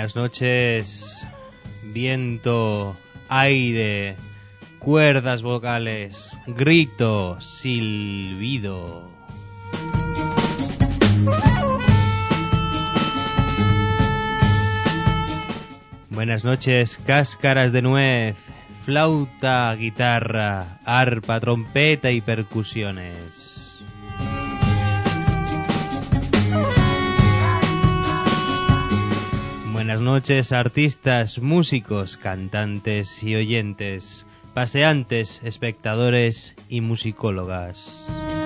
Buenas noches, viento, aire, cuerdas vocales, grito, silbido. Buenas noches, cáscaras de nuez, flauta, guitarra, arpa, trompeta y percusiones. Buenas noches, artistas, músicos, cantantes y oyentes, paseantes, espectadores y musicólogas.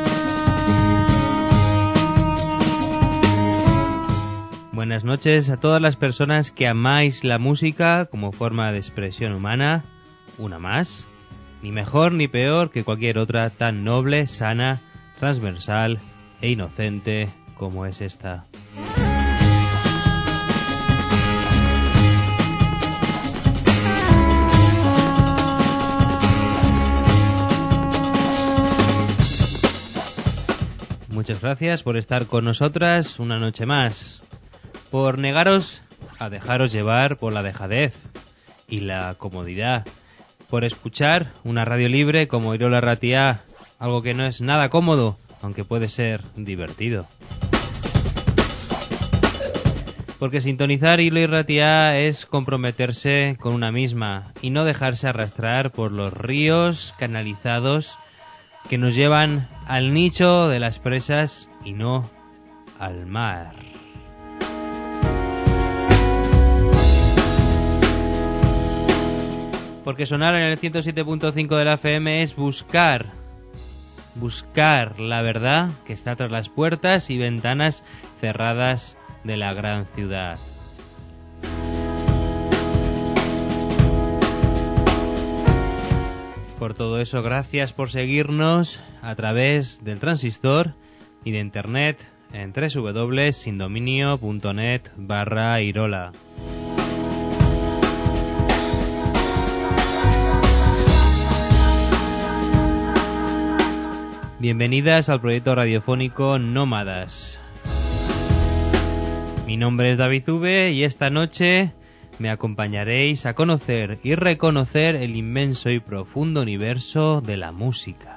Buenas noches a todas las personas que amáis la música como forma de expresión humana, una más, ni mejor ni peor que cualquier otra tan noble, sana, transversal e inocente como es esta. Muchas gracias por estar con nosotras una noche más, por negaros a dejaros llevar por la dejadez y la comodidad, por escuchar una radio libre como Irola Ratia, algo que no es nada cómodo, aunque puede ser divertido. Porque sintonizar Irola Ratia es comprometerse con una misma y no dejarse arrastrar por los ríos canalizados que nos llevan al nicho de las presas y no al mar. Porque sonar en el 107.5 de la FM es buscar la verdad que está tras las puertas y ventanas cerradas de la gran ciudad. Por todo eso, gracias por seguirnos a través del transistor y de internet en www.sindominio.net/Irola. Bienvenidas al proyecto radiofónico Nómadas. Mi nombre es David V y esta noche me acompañaréis a conocer y reconocer el inmenso y profundo universo de la música.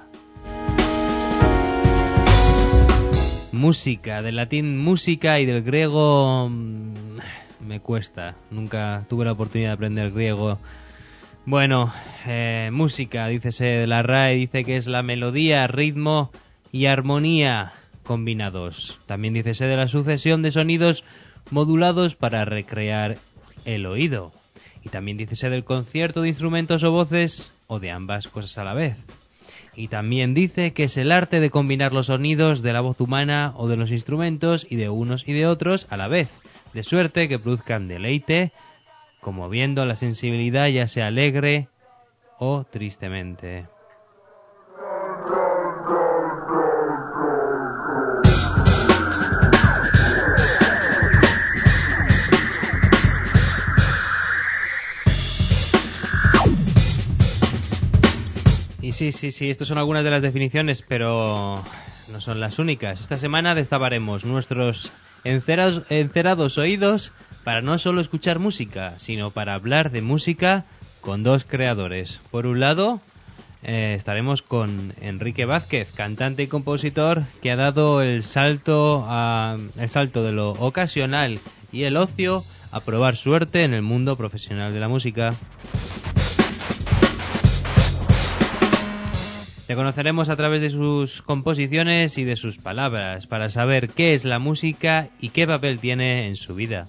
Música, del latín música y del griego me cuesta, nunca tuve la oportunidad de aprender griego. Bueno, música, dícese de la RAE, dice que es la melodía, ritmo y armonía combinados. También dícese de la sucesión de sonidos modulados para recrear el oído. Y también dícese del concierto de instrumentos o voces, o de ambas cosas a la vez. Y también dice que es el arte de combinar los sonidos de la voz humana o de los instrumentos y de unos y de otros a la vez, de suerte que produzcan deleite, conmoviendo la sensibilidad ya sea alegre o tristemente. Y sí, estas son algunas de las definiciones, pero no son las únicas. Esta semana destaparemos nuestros encerados oídos para no solo escuchar música, sino para hablar de música con dos creadores. Por un lado, estaremos con Enrique Vázquez, cantante y compositor que ha dado el salto de lo ocasional y el ocio a probar suerte en el mundo profesional de la música. Le conoceremos a través de sus composiciones y de sus palabras para saber qué es la música y qué papel tiene en su vida.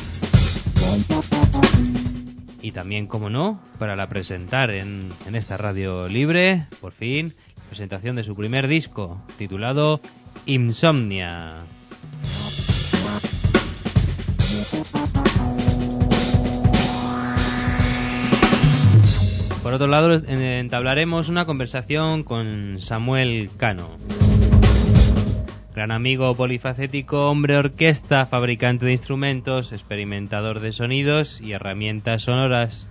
Y también, como no, para presentar en esta radio libre, por fin, la presentación de su primer disco, titulado Insomnia. Por otro lado, entablaremos una conversación con Samuel Cano, gran amigo polifacético, hombre orquesta, fabricante de instrumentos, experimentador de sonidos y herramientas sonoras.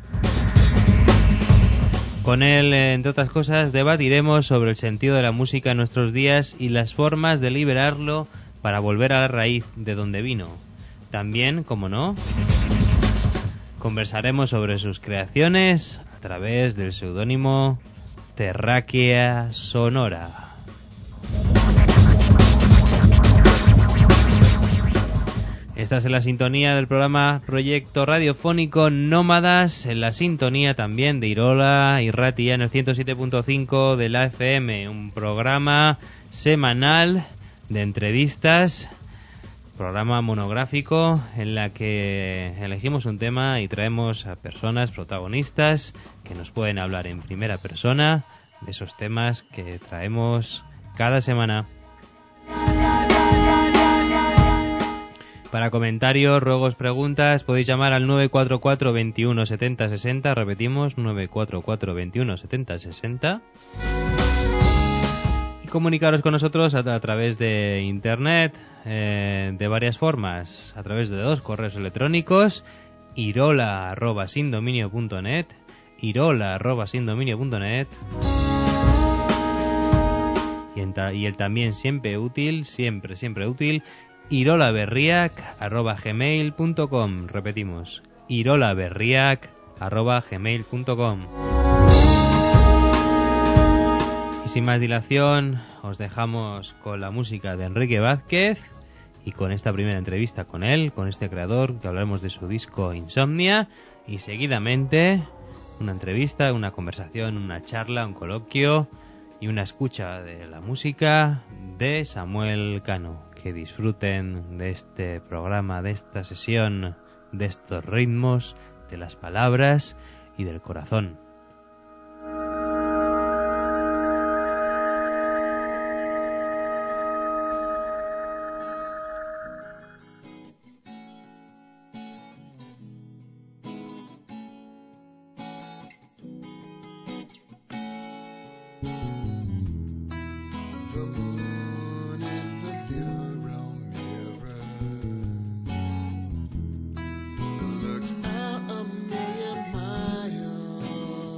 Con él, entre otras cosas, debatiremos sobre el sentido de la música en nuestros días y las formas de liberarlo para volver a la raíz de donde vino. También, como no, Conversaremos sobre sus creaciones a través del seudónimo Terráquea Sonora. Estás en la sintonía del programa Proyecto Radiofónico Nómadas, en la sintonía también de Irola y Ratia en el 107.5 de la FM, un programa semanal de entrevistas, programa monográfico en la que elegimos un tema y traemos a personas protagonistas que nos pueden hablar en primera persona de esos temas que traemos cada semana. Para comentarios, ruegos, preguntas, podéis llamar al 944 21 70 60. Repetimos, 944 21 70 60. Y comunicaros con nosotros a través de internet, de varias formas. A través de 2 correos electrónicos, irola@sindominio.net, irola@sindominio.net. Y el también siempre útil, siempre útil, irolaberriac@gmail.com. Repetimos, irolaberriac@gmail.com. Y sin más dilación, os dejamos con la música de Enrique Vázquez y con esta primera entrevista con él, con este creador, que hablaremos de su disco Insomnia, y seguidamente una entrevista, una conversación, una charla, un coloquio y una escucha de la música de Samuel Cano. Que disfruten de este programa, de esta sesión, de estos ritmos, de las palabras y del corazón. Looks out a million miles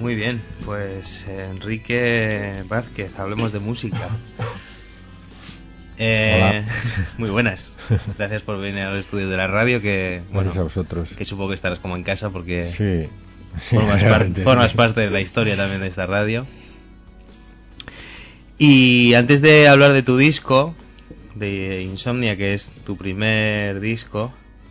Muy bien, pues Enrique Vázquez, hablemos de música. Hola. Muy buenas. Gracias por venir al estudio de la radio, que gracias a vosotros. Que supongo que estarás como en casa porque sí, formas parte de la historia también de esta radio. Y antes de hablar de tu disco, de Insomnia, que es tu primer disco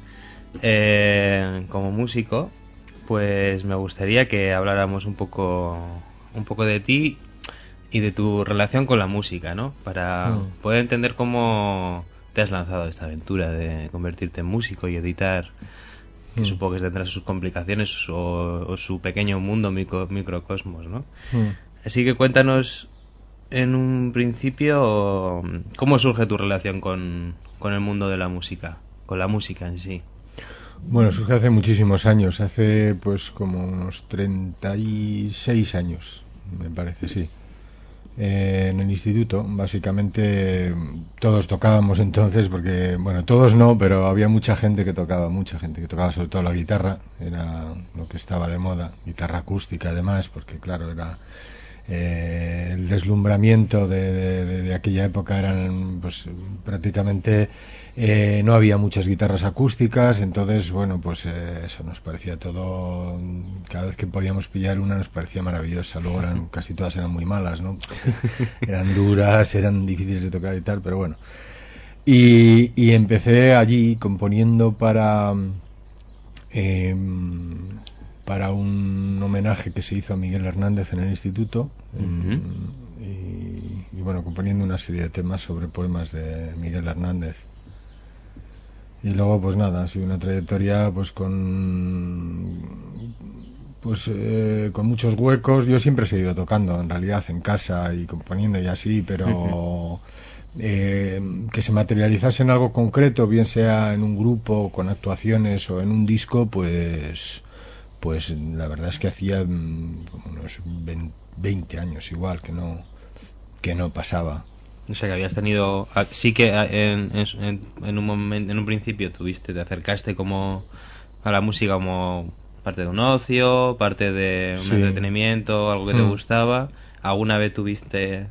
como músico, pues me gustaría que habláramos un poco de ti y de tu relación con la música, ¿no? Para poder entender cómo te has lanzado a esta aventura de convertirte en músico y editar, que supongo que tendrá sus complicaciones o su pequeño mundo, microcosmos, ¿no? Así que cuéntanos en un principio cómo surge tu relación con el mundo de la música, con la música en sí. Bueno, surge hace muchísimos años, hace pues como unos 36 años, me parece, sí. En el instituto, básicamente todos tocábamos entonces, porque, bueno, todos no, pero había mucha gente que tocaba sobre todo la guitarra, era lo que estaba de moda, guitarra acústica además, porque claro, era el deslumbramiento de aquella época, eran pues prácticamente no había muchas guitarras acústicas, entonces bueno, pues eso nos parecía todo, cada vez que podíamos pillar una nos parecía maravillosa. Luego casi todas eran muy malas, ¿no? Eran duras, eran difíciles de tocar y tal, pero bueno, y empecé allí componiendo para un homenaje que se hizo a Miguel Hernández en el instituto, y bueno, componiendo una serie de temas sobre poemas de Miguel Hernández. Y luego pues nada, ha sido una trayectoria pues con muchos huecos. Yo siempre he seguido tocando en realidad en casa y componiendo y así, pero que se materializase en algo concreto, bien sea en un grupo con actuaciones o en un disco, pues la verdad es que hacía unos 20 años igual que no pasaba. O sea, que habías tenido, sí que en un momento, en un principio te acercaste como a la música como parte de un ocio, parte de un entretenimiento, algo que te gustaba. ¿Alguna vez tuviste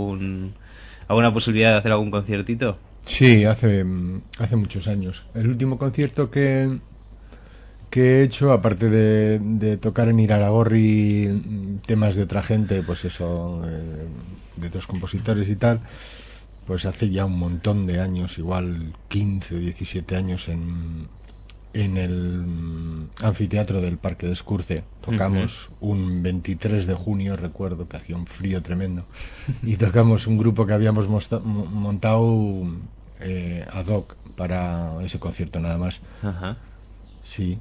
alguna posibilidad de hacer algún conciertito? Sí, hace muchos años. El último concierto que he hecho, aparte de tocar en Iraragorri temas de otra gente, pues eso, de otros compositores y tal, pues hace ya un montón de años, igual 15 o 17 años, en el anfiteatro del Parque de Escurce. Tocamos un 23 de junio, recuerdo que hacía un frío tremendo, y tocamos un grupo que habíamos montado ad hoc para ese concierto nada más. Sí.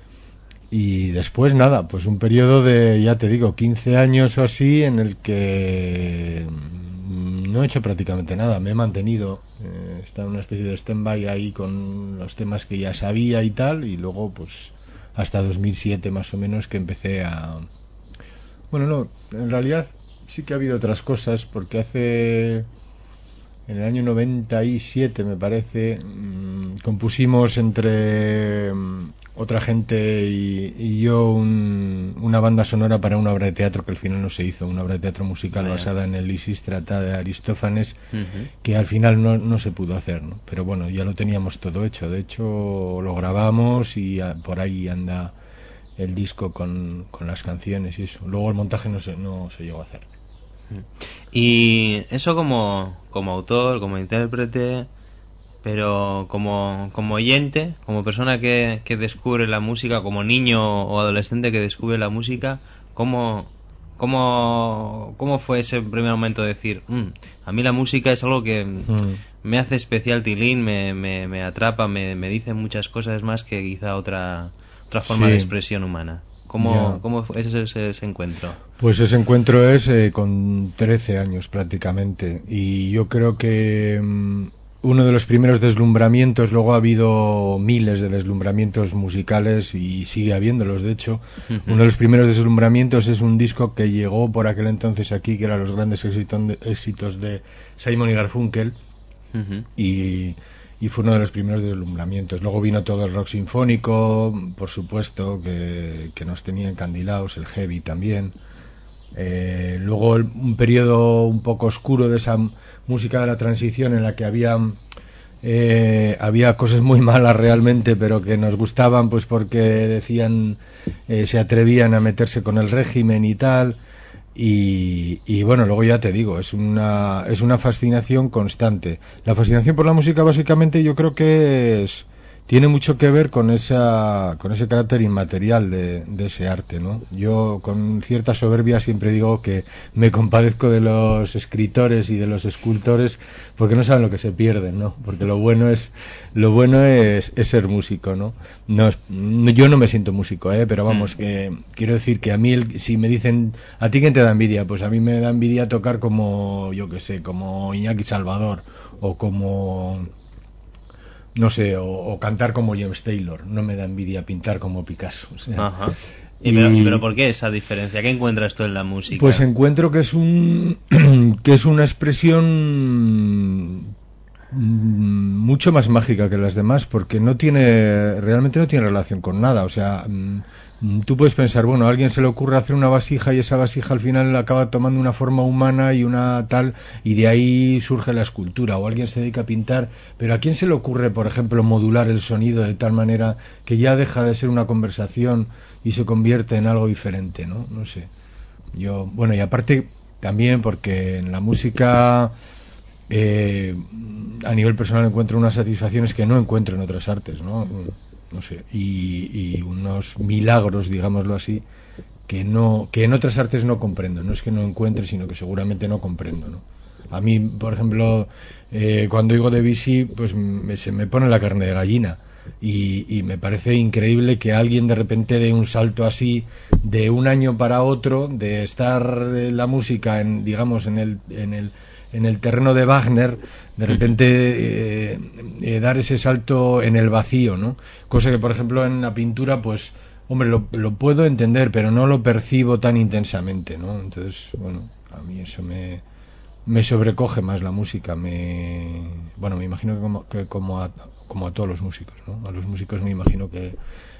Y después nada, pues un periodo de, ya te digo, 15 años o así, en el que no he hecho prácticamente nada, me he mantenido, está en una especie de stand-by ahí con los temas que ya sabía y tal, y luego pues hasta 2007 más o menos que empecé a... Bueno, no, en realidad sí que ha habido otras cosas, porque en el año 97 me parece, compusimos entre otra gente y yo una banda sonora para una obra de teatro que al final no se hizo, una obra de teatro musical basada en el Lisístrata de Aristófanes, que al final no se pudo hacer, ¿no? Pero bueno, ya lo teníamos todo hecho, de hecho lo grabamos y por ahí anda el disco con las canciones y eso. Luego el montaje no se llegó a hacer. Y eso como autor, como intérprete, pero como oyente, como persona que descubre la música, como niño o adolescente que descubre la música, ¿cómo fue ese primer momento de decir, a mí la música es algo que me hace especial tilín, me atrapa, me dice muchas cosas más que quizá otra forma de expresión humana? ¿Cómo fue ese encuentro? Pues ese encuentro es con 13 años prácticamente, y yo creo que uno de los primeros deslumbramientos, luego ha habido miles de deslumbramientos musicales y sigue habiéndolos, de hecho. Uno de los primeros deslumbramientos es un disco que llegó por aquel entonces aquí, que eran los grandes éxitos de Simon y Garfunkel, y y fue uno de los primeros deslumbramientos. Luego vino todo el rock sinfónico, por supuesto, que nos tenía encandilados, el heavy también. Luego un periodo un poco oscuro de esa música de la transición en la que había cosas muy malas realmente, pero que nos gustaban pues porque decían, se atrevían a meterse con el régimen y tal. Y bueno, luego ya te digo, es una fascinación constante. La fascinación por la música básicamente yo creo que tiene mucho que ver con ese carácter inmaterial de ese arte, ¿no? Yo con cierta soberbia siempre digo que me compadezco de los escritores y de los escultores porque no saben lo que se pierden, ¿no? Porque lo bueno es ser músico, ¿no? Yo no me siento músico, pero vamos, que quiero decir que a mí si me dicen, ¿a ti quién te da envidia? Pues a mí me da envidia tocar como, yo que sé, como Iñaki Salvador o como, no sé, o cantar como James Taylor. No me da envidia pintar como Picasso, o sea. Ajá. Pero ¿por qué esa diferencia? ¿Qué encuentras tú en la música? Pues encuentro que es una expresión mucho más mágica que las demás, porque realmente no tiene relación con nada. O sea, tú puedes pensar, bueno, a alguien se le ocurre hacer una vasija y esa vasija al final acaba tomando una forma humana y una tal, y de ahí surge la escultura, o alguien se dedica a pintar, pero ¿a quién se le ocurre, por ejemplo, modular el sonido de tal manera que ya deja de ser una conversación y se convierte en algo diferente, ¿no? No sé. Bueno, y aparte también porque en la música a nivel personal encuentro unas satisfacciones que no encuentro en otras artes, ¿no? No sé, y unos milagros, digámoslo así, que en otras artes no comprendo. No es que no encuentre, sino que seguramente no comprendo, ¿no? A mí, por ejemplo, cuando oigo Debussy, pues se me pone la carne de gallina. Y me parece increíble que alguien de repente dé un salto así de un año para otro, de estar la música en el terreno de Wagner, de repente dar ese salto en el vacío, ¿no? Cosa que, por ejemplo, en la pintura, pues, hombre, lo puedo entender, pero no lo percibo tan intensamente, ¿no? Entonces, bueno, a mí eso me sobrecoge más la música. Me imagino que como a todos los músicos, ¿no? A los músicos me imagino que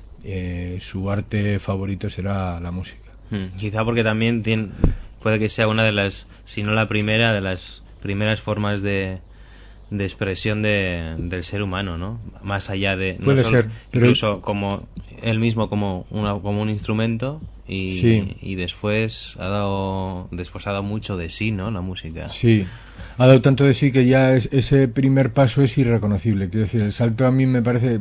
su arte favorito será la música. Quizá porque también puede que sea una de las, si no la primera, de las primeras formas de expresión del ser humano, ¿no? Más allá de... Puede ser. Incluso como él mismo como un instrumento y después ha dado mucho de sí, ¿no? La música. Sí, ha dado tanto de sí que ya ese primer paso es irreconocible. Quiero decir, el salto a mí me parece...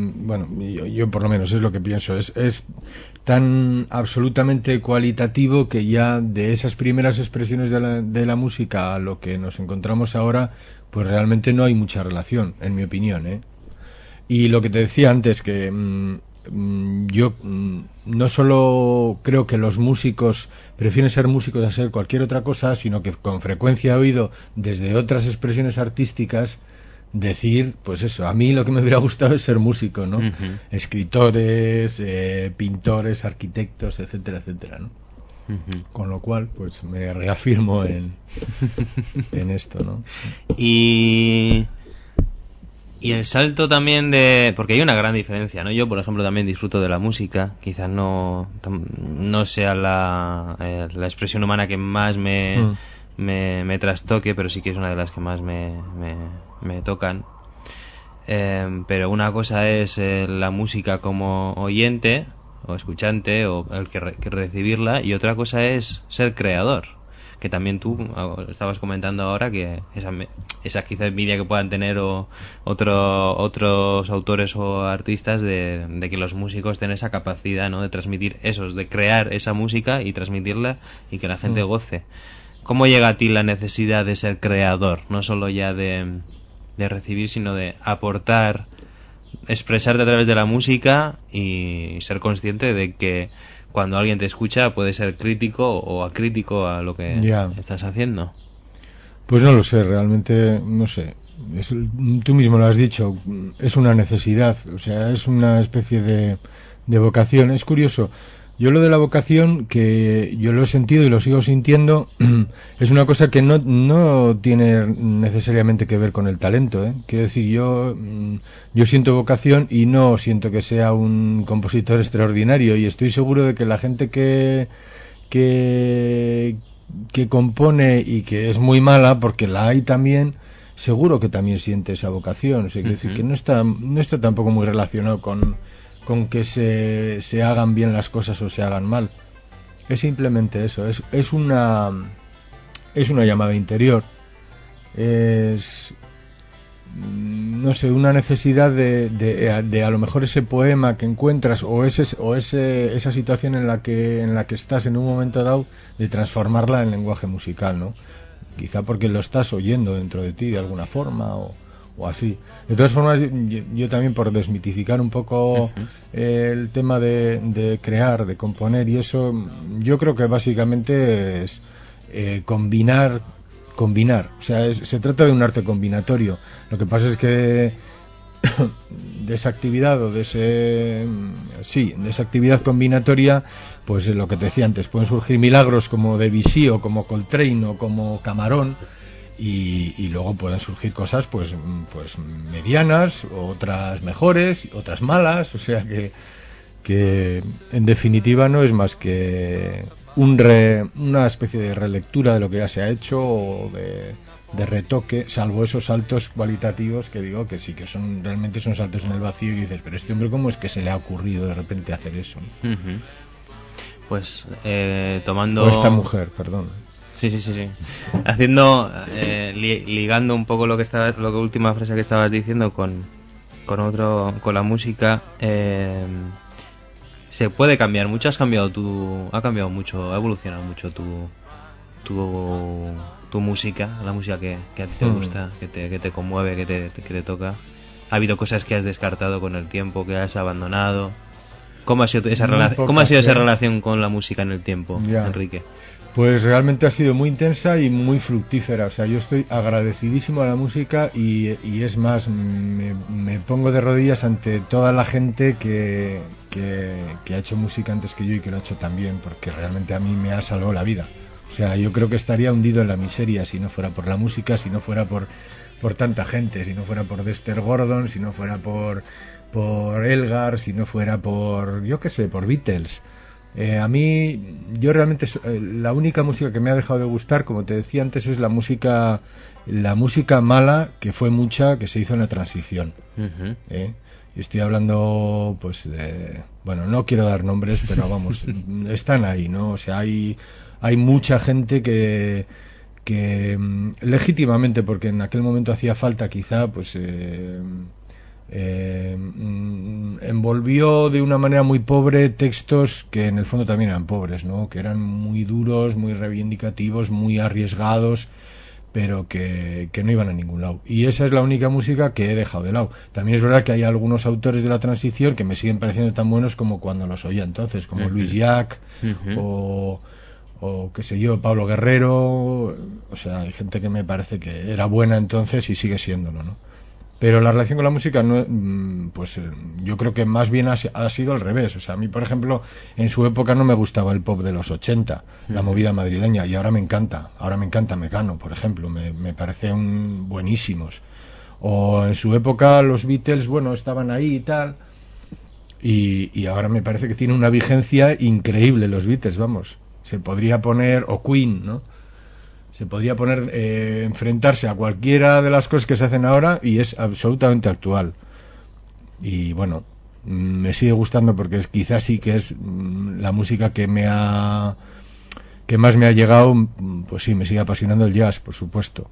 yo por lo menos es lo que pienso. Es tan absolutamente cualitativo que ya de esas primeras expresiones de la música a lo que nos encontramos ahora, pues realmente no hay mucha relación, en mi opinión, ¿eh? Y lo que te decía antes, que yo no solo creo que los músicos prefieren ser músicos a ser cualquier otra cosa, sino que con frecuencia he oído desde otras expresiones artísticas decir, pues eso, a mí lo que me hubiera gustado es ser músico, ¿no? Uh-huh. Escritores, pintores, arquitectos, etcétera, etcétera, ¿no? Uh-huh. Con lo cual, pues me reafirmo en esto, ¿no? Y el salto también porque hay una gran diferencia, ¿no? Yo, por ejemplo, también disfruto de la música. Quizás no sea la expresión humana que más me trastoque, pero sí que es una de las que más me tocan. Pero una cosa es la música como oyente o escuchante o el que recibirla, y otra cosa es ser creador, que también tú estabas comentando ahora, que esa quizá envidia que puedan tener otros autores o artistas de que los músicos tienen esa capacidad, ¿no? De transmitir de crear esa música y transmitirla y que la gente goce. ¿Cómo llega a ti la necesidad de ser creador? No solo ya de recibir, sino de aportar, expresarte a través de la música y ser consciente de que cuando alguien te escucha puede ser crítico o acrítico a lo que estás haciendo. Pues no lo sé, realmente no sé. Tú mismo lo has dicho, es una necesidad, o sea, es una especie de vocación. Es curioso, Yo lo de la vocación, que yo lo he sentido y lo sigo sintiendo, es una cosa que no tiene necesariamente que ver con el talento, ¿eh? Quiero decir, yo siento vocación y no siento que sea un compositor extraordinario, y estoy seguro de que la gente que compone y que es muy mala, porque la hay también, seguro que también siente esa vocación. O sea, quiero decir que no está tampoco muy relacionado con que se hagan bien las cosas o se hagan mal. Es simplemente eso, es una llamada interior, es, no sé, una necesidad de a lo mejor ese poema que encuentras o esa situación en la que estás en un momento dado, de transformarla en lenguaje musical, ¿no? Quizá porque lo estás oyendo dentro de ti de alguna forma o así. De todas formas, yo también, por desmitificar un poco el tema de crear, de componer y eso, yo creo que básicamente es combinar, o sea, se trata de un arte combinatorio. Lo que pasa es que de esa actividad de esa actividad combinatoria, pues lo que te decía antes, pueden surgir milagros como Debussy o como Coltrane o como Camarón, y luego pueden surgir cosas pues medianas, otras mejores, otras malas. O sea que en definitiva no es más que una especie de relectura de lo que ya se ha hecho, o de retoque, salvo esos saltos cualitativos que digo que sí, que realmente son saltos en el vacío, y dices, pero este hombre, ¿cómo es que se le ha ocurrido de repente hacer eso? Pues tomando... O esta mujer, perdón. Sí. Haciendo, ligando un poco lo que última frase que estabas diciendo con la música, se puede cambiar mucho. Ha cambiado mucho, ha evolucionado mucho tu música, la música que a ti te gusta, que te conmueve, que te toca. Ha habido cosas que has descartado con el tiempo, que has abandonado. ¿Cómo ha sido esa relación con la música en el tiempo, Enrique? Pues realmente ha sido muy intensa y muy fructífera. O sea, yo estoy agradecidísimo a la música, y es más, me pongo de rodillas ante toda la gente que ha hecho música antes que yo y que lo ha hecho también, porque realmente a mí me ha salvado la vida. O sea, yo creo que estaría hundido en la miseria si no fuera por la música, si no fuera por tanta gente, si no fuera por Dexter Gordon, si no fuera por Elgar, si no fuera por, yo qué sé, por Beatles. A mí, yo realmente, la única música que me ha dejado de gustar, como te decía antes, es la música mala, que fue mucha, que se hizo en la transición. Y estoy hablando, pues, bueno, no quiero dar nombres, pero vamos, están ahí, ¿no? O sea, hay mucha gente que legítimamente, porque en aquel momento hacía falta, quizá, pues envolvió de una manera muy pobre textos que en el fondo también eran pobres, ¿no? Que eran muy duros, muy reivindicativos, muy arriesgados, pero que no iban a ningún lado. Y esa es la única música que he dejado de lado. También es verdad que hay algunos autores de la transición que me siguen pareciendo tan buenos como cuando los oía entonces, como Luis Llach o qué sé yo, Pablo Guerrero. O sea, hay gente que me parece que era buena entonces y sigue siéndolo, ¿no? Pero la relación con la música, pues yo creo que más bien ha sido al revés. O sea, a mí, por ejemplo, en su época no me gustaba el pop de los 80, la movida madrileña, y ahora me encanta. Ahora me encanta Mecano, por ejemplo, me parecen buenísimos. O en su época los Beatles, bueno, estaban ahí y tal, y ahora me parece que tiene una vigencia increíble los Beatles, vamos. Se podría poner, o Queen, ¿no? Se podría poner, enfrentarse a cualquiera de las cosas que se hacen ahora, y es absolutamente actual. Y bueno, me sigue gustando, porque quizás sí que es la música que más me ha llegado. Pues sí, me sigue apasionando el jazz, por supuesto.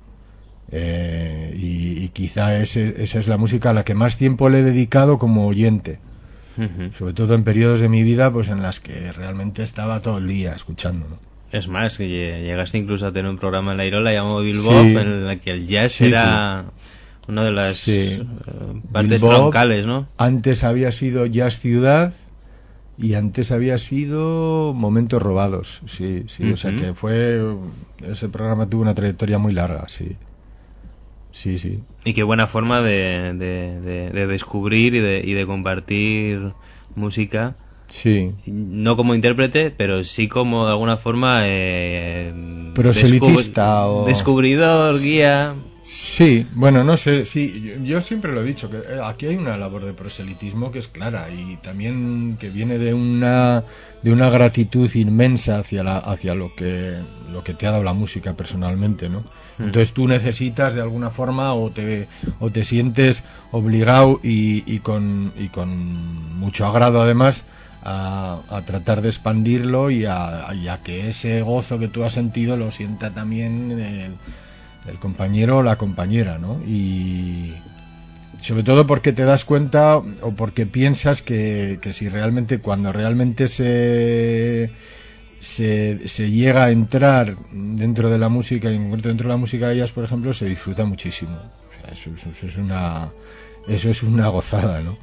Y quizá esa es la música a la que más tiempo le he dedicado como oyente. Sobre todo en periodos de mi vida, pues en las que realmente estaba todo el día escuchando, ¿no? Es más, que llegaste incluso a tener un programa en la Irola llamado Billbob, en el que el jazz era una de las partes troncales, ¿no? Antes había sido Jazz Ciudad, y antes había sido Momentos Robados, sí, o sea que ese programa tuvo una trayectoria muy larga, sí. Y qué buena forma de descubrir y de compartir música Sí. No como intérprete, pero sí como de alguna forma proselitista o descubridor, guía. Sí, bueno, no sé, sí, yo siempre lo he dicho, que aquí hay una labor de proselitismo que es clara y también que viene de una gratitud inmensa hacia lo que te ha dado la música personalmente, ¿no? Entonces tú necesitas de alguna forma o te sientes obligado y con mucho agrado además a tratar de expandirlo y a que ese gozo que tú has sentido lo sienta también el compañero o la compañera, ¿no? Y sobre todo porque te das cuenta o porque piensas que si realmente, cuando realmente se llega a entrar dentro de la música, y en concreto dentro de la música de ellas, por ejemplo, se disfruta muchísimo. O sea, eso es una gozada, ¿no?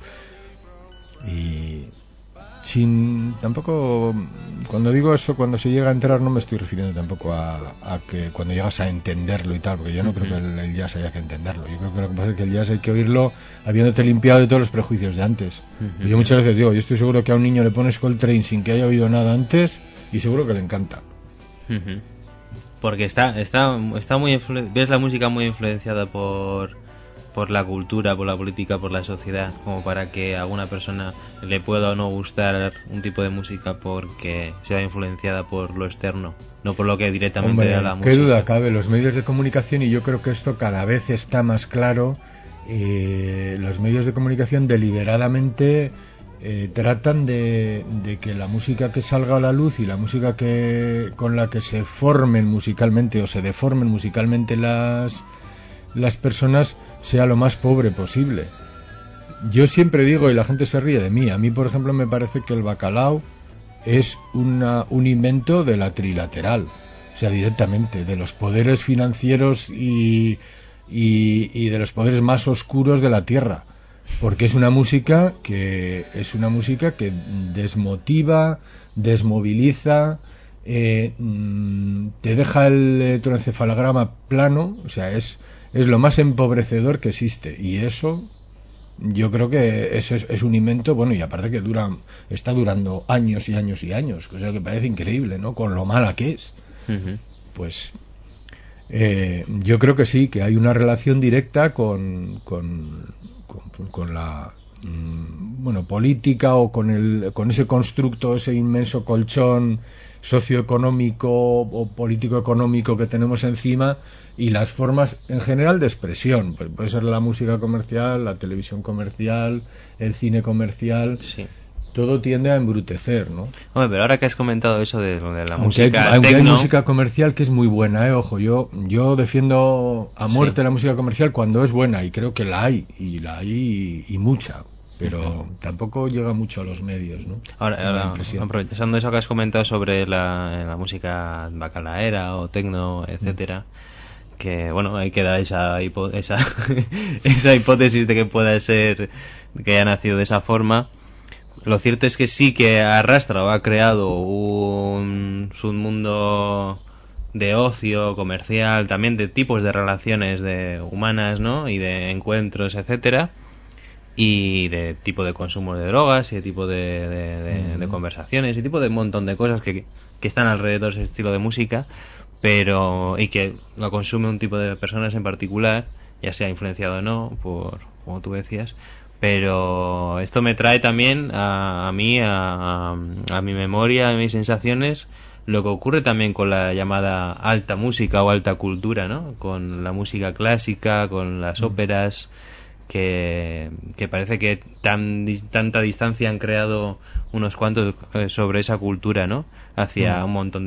Y tampoco, cuando digo eso, cuando se llega a entrar, no me estoy refiriendo tampoco a que cuando llegas a entenderlo y tal, porque yo no creo que el jazz haya que entenderlo. Yo creo que lo que pasa es que el jazz hay que oírlo habiéndote limpiado de todos los prejuicios de antes. Y yo muchas veces digo, yo estoy seguro que a un niño le pones Coltrane sin que haya oído nada antes y seguro que le encanta. Porque está muy ves la música muy influenciada por la cultura, por la política, por la sociedad, como para que a alguna persona le pueda o no gustar un tipo de música porque sea influenciada por lo externo, no por lo que directamente da la música. Qué duda cabe, los medios de comunicación, y yo creo que esto cada vez está más claro, los medios de comunicación deliberadamente tratan de que la música que salga a la luz y la música con la que se formen musicalmente o se deformen musicalmente las personas sea lo más pobre posible. Yo siempre digo, y la gente se ríe de mí, a mí por ejemplo me parece que el bacalao es un invento de la trilateral, o sea, directamente de los poderes financieros y de los poderes más oscuros de la tierra, porque es una música que desmotiva, desmoviliza, te deja el electroencefalograma plano, o sea, es lo más empobrecedor que existe, y eso yo creo que eso es un invento, bueno, y aparte que está durando años y años y años, cosa que parece increíble, ¿no? Con lo mala que es. Pues yo creo que sí, que hay una relación directa con la política, o con ese constructo, ese inmenso colchón socioeconómico o político-económico que tenemos encima, y las formas en general de expresión. Pues puede ser la música comercial, la televisión comercial, el cine comercial. Sí. Todo tiende a embrutecer, ¿no? Hombre, pero ahora que has comentado eso de lo de la aunque música hay techno, música comercial que es muy buena, ojo, yo defiendo a muerte la música comercial cuando es buena, y creo que la hay y mucha, pero tampoco llega mucho a los medios, ¿no? Ahora aprovechando eso que has comentado sobre la música bacalaera o techno, etcétera, que bueno, hay que dar esa hipótesis de que pueda ser que haya nacido de esa forma. Lo cierto es que sí que arrastra o ha creado un submundo de ocio comercial, también de tipos de relaciones humanas, ¿no? Y de encuentros, etcétera, y de tipo de consumo de drogas y de tipo de conversaciones y tipo de un montón de cosas que están alrededor de ese estilo de música, pero y que lo consume un tipo de personas en particular, ya sea influenciado o no, como tú decías. Pero esto me trae también a mí, a mi memoria, a mis sensaciones, lo que ocurre también con la llamada alta música o alta cultura, ¿no? Con la música clásica, con las óperas, que parece que tanta distancia han creado unos cuantos sobre esa cultura, ¿no? Hacia un montón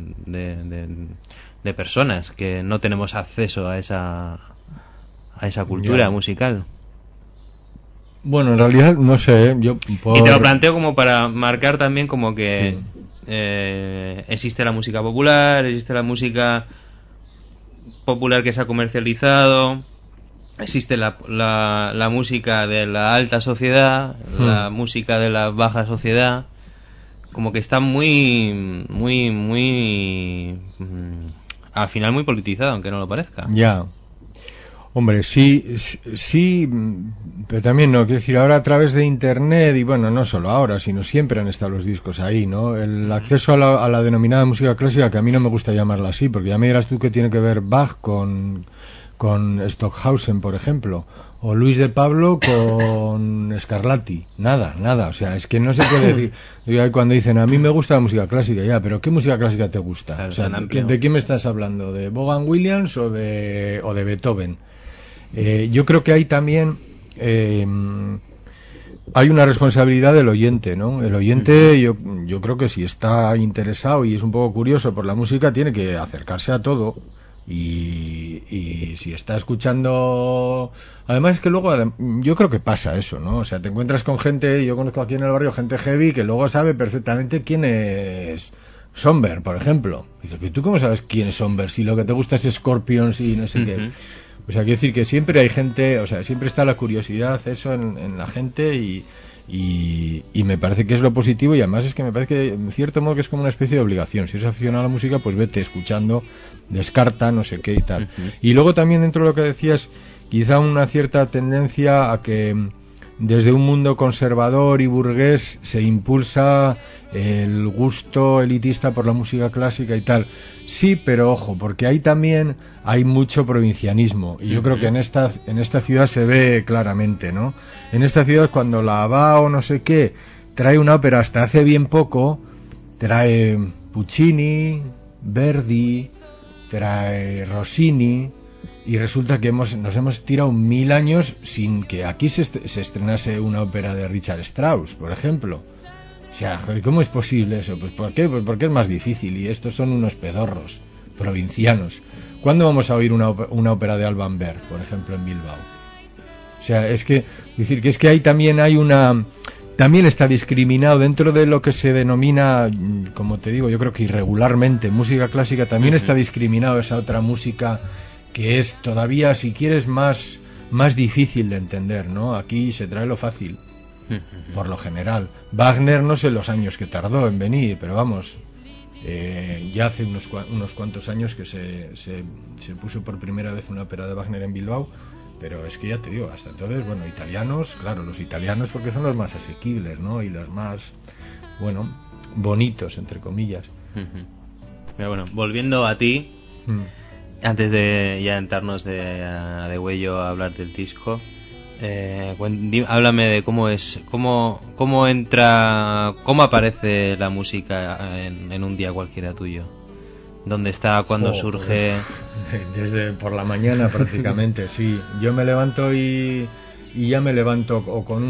de personas que no tenemos acceso a esa cultura musical. Bueno, en realidad no sé, Y te lo planteo como para marcar también como que existe la música popular, existe la música popular que se ha comercializado, existe la música de la alta sociedad, la música de la baja sociedad, como que está muy al final muy politizado, aunque no lo parezca. Ya. Hombre, sí, pero también no, quiero decir, ahora a través de internet, y bueno, no solo ahora, sino siempre han estado los discos ahí, ¿no? El acceso a la denominada música clásica, que a mí no me gusta llamarla así, porque ya me dirás tú que tiene que ver Bach con Stockhausen, por ejemplo, o Luis de Pablo con Scarlatti, nada, o sea, es que no se puede decir, cuando dicen a mí me gusta la música clásica, ya, pero ¿qué música clásica te gusta? Claro, O sea, ¿de quién me estás hablando? ¿De Vaughan Williams o de Beethoven? Yo creo que hay también hay una responsabilidad del oyente, ¿no? El oyente, yo creo que si está interesado y es un poco curioso por la música, tiene que acercarse a todo. Y si está escuchando, además es que luego yo creo que pasa eso, ¿no? O sea, te encuentras con gente, yo conozco aquí en el barrio gente heavy que luego sabe perfectamente quién es Somber, por ejemplo. Dices, ¿pero tú cómo sabes quién es Somber si lo que te gusta es Scorpions y no sé qué? O sea, quiero decir que siempre hay gente, o sea, siempre está la curiosidad, eso en la gente y me parece que es lo positivo y además es que me parece que en cierto modo que es como una especie de obligación. Si eres aficionado a la música, pues vete escuchando, descarta, no sé qué y tal. Y luego también dentro de lo que decías, quizá una cierta tendencia a que desde un mundo conservador y burgués se impulsa el gusto elitista por la música clásica y tal. Sí, pero ojo, porque ahí también hay mucho provincianismo y yo creo que en esta ciudad se ve claramente, ¿no? En esta ciudad cuando la ABBA o no sé qué trae una ópera hasta hace bien poco, trae Puccini, Verdi, trae Rossini y resulta que nos hemos tirado 1000 años sin que aquí se estrenase una ópera de Richard Strauss, por ejemplo. O sea, ¿cómo es posible eso? Pues ¿por qué? Pues porque es más difícil y estos son unos pedorros provincianos. ¿Cuándo vamos a oír una ópera de Alban Berg, por ejemplo, en Bilbao? O sea, es que ahí también hay también está discriminado dentro de lo que se denomina, como te digo, yo creo que irregularmente música clásica, también está discriminado esa otra música que es todavía, si quieres, más difícil de entender, ¿no? Aquí se trae lo fácil, por lo general. Wagner no sé los años que tardó en venir, pero vamos, ya hace unos cuantos años que se puso por primera vez una ópera de Wagner en Bilbao, pero es que ya te digo, hasta entonces, bueno, italianos, claro, los italianos porque son los más asequibles, ¿no? Y los más, bueno, bonitos, entre comillas. Pero bueno, volviendo a ti, antes de ya entrarnos de huello a hablar del disco, háblame de cómo entra, cómo aparece la música en un día cualquiera tuyo. ¿Dónde está? ¿Cuándo surge? Desde por la mañana prácticamente, sí. Yo me levanto y ya me levanto o con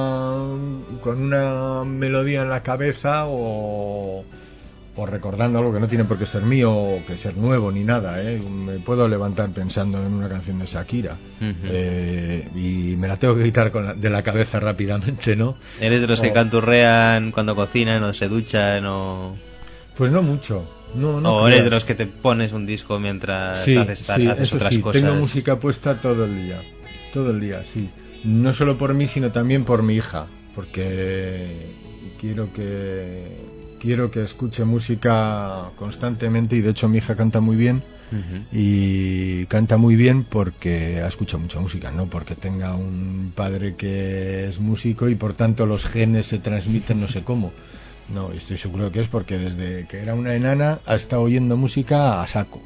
una melodía en la cabeza o recordando algo que no tiene por qué ser mío o que ser nuevo ni nada, me puedo levantar pensando en una canción de Shakira y me la tengo que quitar de la cabeza rápidamente, ¿no? ¿Eres de los que canturrean cuando cocinan o se duchan o...? Pues no mucho, no o eres de los que te pones un disco mientras haces otras cosas. Tengo música puesta todo el día, sí. No solo por mí, sino también por mi hija, porque quiero que escuche música constantemente y de hecho mi hija canta muy bien y canta muy bien porque ha escuchado mucha música, no porque tenga un padre que es músico y por tanto los genes se transmiten no sé cómo. No, estoy seguro que es porque desde que era una enana ha estado oyendo música a saco.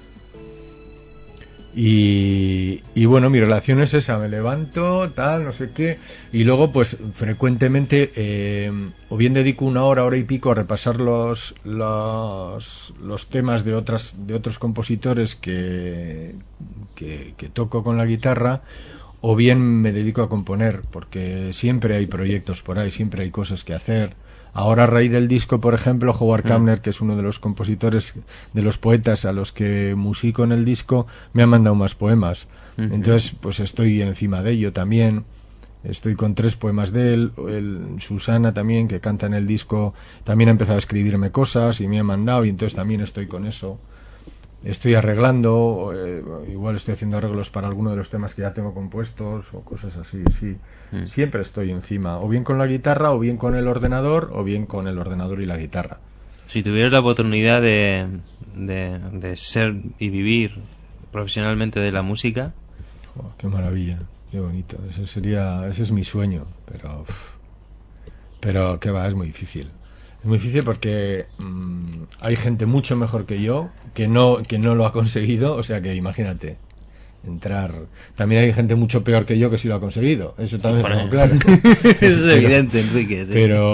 Y bueno, mi relación es esa, me levanto, tal, no sé qué, y luego pues frecuentemente o bien dedico una hora y pico a repasar los temas de otros compositores que toco con la guitarra, o bien me dedico a componer, porque siempre hay proyectos por ahí, siempre hay cosas que hacer. Ahora, a raíz del disco, por ejemplo, Howard Kamner, que es uno de los compositores, de los poetas a los que musico en el disco, me ha mandado más poemas. Entonces, pues estoy encima de ello también. Estoy con 3 poemas de él. Susana también, que canta en el disco, también ha empezado a escribirme cosas y me ha mandado, y entonces también estoy con eso. Estoy arreglando, igual estoy haciendo arreglos para alguno de los temas que ya tengo compuestos o cosas así, sí. Siempre estoy encima, o bien con la guitarra, o bien con el ordenador, o bien con el ordenador y la guitarra. Si tuvieras la oportunidad de ser y vivir profesionalmente de la música, Oh, qué maravilla, qué bonito. Ese es mi sueño, pero qué va, es muy difícil. Es muy difícil porque hay gente mucho mejor que yo que no lo ha conseguido, o sea que imagínate. También hay gente mucho peor que yo que sí lo ha conseguido, eso también es claro. Eso es evidente, Enrique, sí.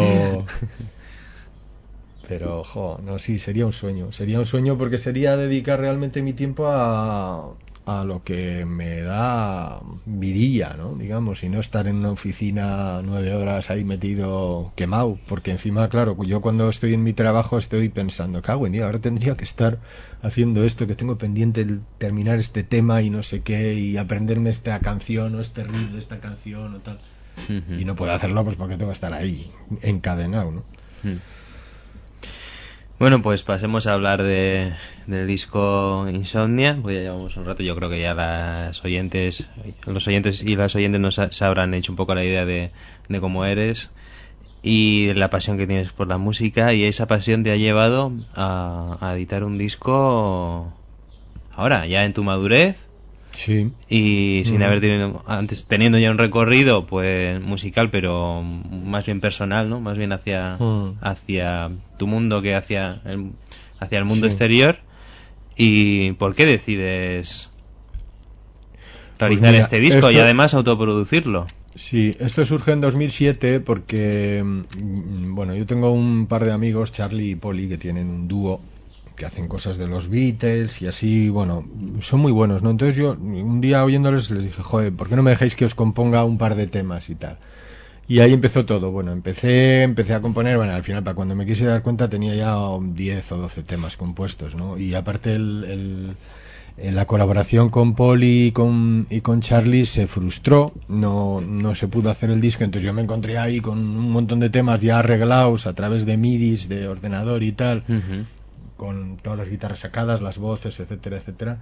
Pero no, sí, sería un sueño porque sería dedicar realmente mi tiempo a lo que me da vidilla, ¿no? Digamos, y no estar en una oficina 9 horas ahí metido quemado, porque encima, claro, yo cuando estoy en mi trabajo estoy pensando, cago en día, ahora tendría que estar haciendo esto, que tengo pendiente terminar este tema y no sé qué, y aprenderme esta canción o este riff de esta canción o tal, y no puedo hacerlo pues porque tengo que estar ahí encadenado, ¿no? Bueno, pues pasemos a hablar del disco Insomnia, pues ya llevamos un rato. Yo creo que ya los oyentes y las oyentes nos se habrán hecho un poco la idea de cómo eres y la pasión que tienes por la música, y esa pasión te ha llevado a editar un disco ahora, ya en tu madurez. Sí. Y sin haber tenido antes, teniendo ya un recorrido pues musical, pero más bien personal, ¿no? Más bien hacia tu mundo que hacia el mundo exterior. ¿Y por qué decides realizar este disco y además autoproducirlo? Sí, esto surge en 2007 porque bueno, yo tengo un par de amigos, Charlie y Poli, que tienen un dúo que hacen cosas de los Beatles y así, bueno, son muy buenos, ¿no? Entonces yo un día oyéndoles les dije, joder, ¿por qué no me dejáis que os componga un par de temas y tal? Y ahí empezó todo. Bueno, empecé a componer, bueno, al final para cuando me quise dar cuenta tenía ya 10 o 12 temas compuestos, ¿no? Y aparte la colaboración con Poli y con Charlie se frustró, no se pudo hacer el disco, entonces yo me encontré ahí con un montón de temas ya arreglados a través de MIDIs, de ordenador y tal, con todas las guitarras sacadas, las voces, etcétera, etcétera.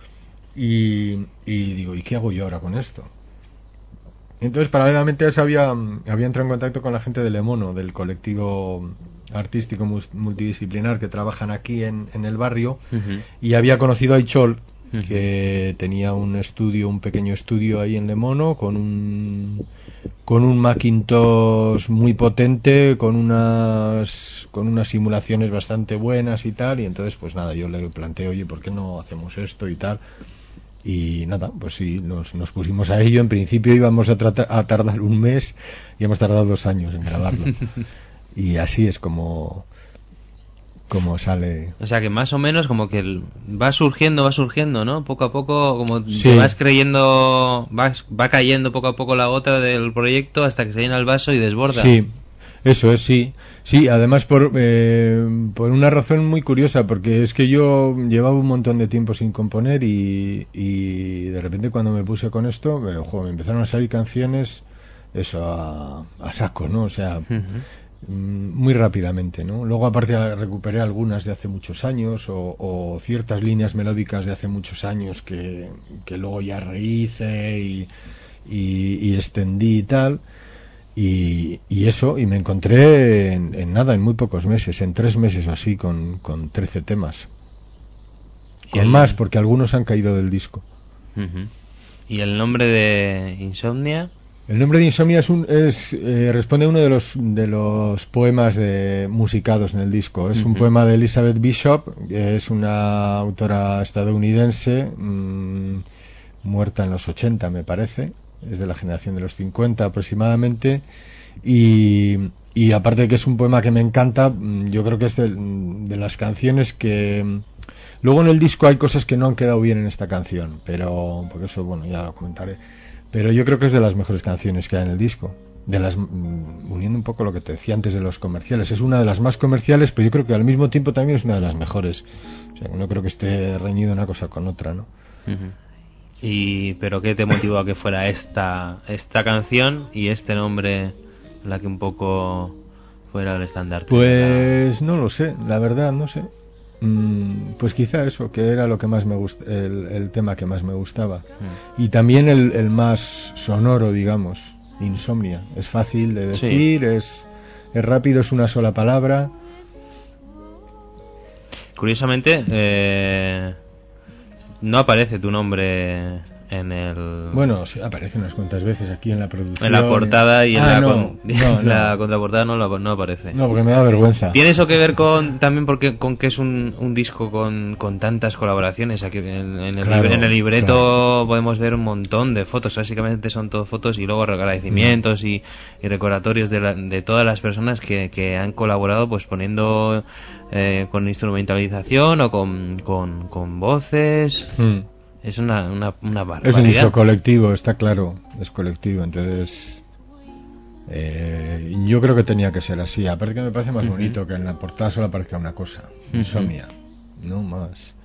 Y digo, ¿y qué hago yo ahora con esto? Entonces, paralelamente a eso había entrado en contacto con la gente de Lemono, del colectivo artístico multidisciplinar que trabajan aquí en el barrio, y había conocido a Ichol, que tenía un pequeño estudio ahí en Lemono, con un Macintosh muy potente, con unas simulaciones bastante buenas y tal, y entonces pues nada, yo le planteo, oye, ¿por qué no hacemos esto y tal? Y nada, pues sí, nos pusimos a ello. En principio íbamos a tardar un mes y hemos tardado 2 años en grabarlo. Y así es como sale. O sea que más o menos como que va surgiendo, ¿no? Poco a poco, como te vas creyendo, va cayendo poco a poco la gota del proyecto hasta que se llena el vaso y desborda. Sí, eso es, sí. Sí, además por una razón muy curiosa, porque es que yo llevaba un montón de tiempo sin componer y de repente cuando me puse con esto, me empezaron a salir canciones, eso, a saco, ¿no? O sea, muy rápidamente, ¿no? Luego aparte recuperé algunas de hace muchos años o ciertas líneas melódicas de hace muchos años que luego ya rehice y extendí y tal. Y eso, y me encontré en nada, en muy pocos meses, en 3 meses así, con 13 temas. Con más, porque algunos han caído del disco. ¿Y el nombre de Insomnia? El nombre de Insomnia responde a uno de los poemas musicados en el disco. Es un poema de Elizabeth Bishop, que es una autora estadounidense, muerta en los 80, me parece. Es de la generación de los 50 aproximadamente, y aparte de que es un poema que me encanta, yo creo que es de las canciones que luego en el disco hay cosas que no han quedado bien en esta canción, pero porque eso, bueno, ya lo comentaré, pero yo creo que es de las mejores canciones que hay en el disco, uniendo un poco lo que te decía antes de los comerciales. Es una de las más comerciales, pero yo creo que al mismo tiempo también es una de las mejores, o sea, no creo que esté reñido una cosa con otra, ¿no? ¿Pero qué te motivó a que fuera esta canción y este nombre la que un poco fuera el estandarte? Pues no lo sé, la verdad no sé. Pues quizá eso, que era lo que más me gusta, el tema que más me gustaba. Y también el más sonoro, digamos, Insomnia. Es fácil de decir, es rápido, es una sola palabra. Curiosamente, no aparece tu nombre Bueno, sí, aparece unas cuantas veces aquí en la producción. En la portada y en la no. contraportada no aparece. No, porque me da vergüenza. ¿Tiene eso que ver también con que es un disco con tantas colaboraciones? Aquí en el libreto podemos ver un montón de fotos, básicamente son todo fotos y luego agradecimientos y recordatorios de todas las personas que han colaborado, pues poniendo con instrumentalización o con voces. Es una barbaridad. Es un disco colectivo, está claro, es colectivo, entonces yo creo que tenía que ser así. Aparte que me parece más bonito que en la portada solo aparezca una cosa, Insomnia, no más.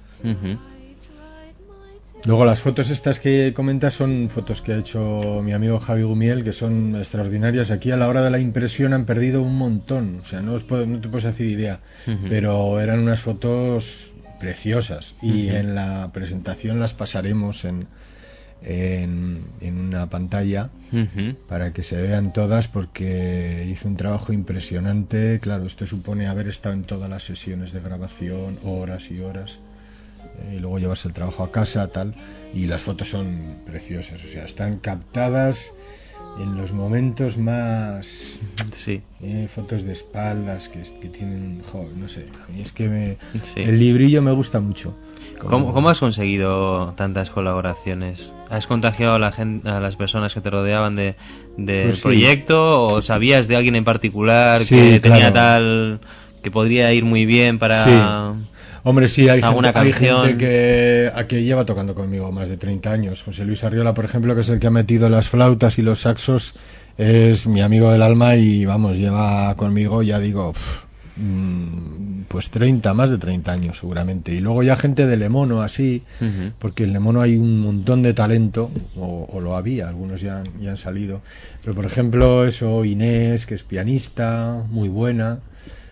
Luego las fotos estas que comentas son fotos que ha hecho mi amigo Javi Gumiel, que son extraordinarias. Aquí a la hora de la impresión han perdido un montón, o sea, no te puedes hacer idea, pero eran unas fotos preciosas y en la presentación las pasaremos en una pantalla para que se vean todas, porque hizo un trabajo impresionante. Claro, esto supone haber estado en todas las sesiones de grabación, horas y horas, y luego llevarse el trabajo a casa, tal, y las fotos son preciosas, o sea, están captadas en los momentos más... Sí. Fotos de espaldas que tienen... Joder, no sé, es que el librillo me gusta mucho. ¿Cómo has conseguido tantas colaboraciones? ¿Has contagiado a las personas que te rodeaban del pues proyecto? ¿O sabías de alguien en particular que tenía tal... que podría ir muy bien para... Sí. Hombre, sí, hay canción. Gente que lleva tocando conmigo más de 30 años. José Luis Arriola, por ejemplo, que es el que ha metido las flautas y los saxos, es mi amigo del alma y, vamos, lleva conmigo, ya digo, pues más de 30 años seguramente. Y luego ya gente de Lemono, así, porque en Lemono hay un montón de talento, o lo había, algunos ya han salido. Pero, por ejemplo, Inés, que es pianista, muy buena.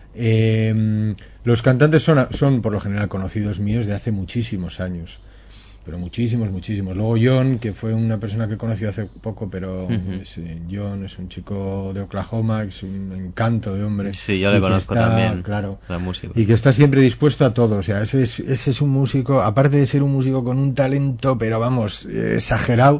Los cantantes son por lo general conocidos míos de hace muchísimos años, pero muchísimos. Luego John, que fue una persona que conocí hace poco, pero John es un chico de Oklahoma, es un encanto de hombre. Sí, yo le conozco también, claro, la música. y que está siempre dispuesto a todo. O sea, ese es un músico, aparte de ser un músico con un talento, pero vamos, exagerado,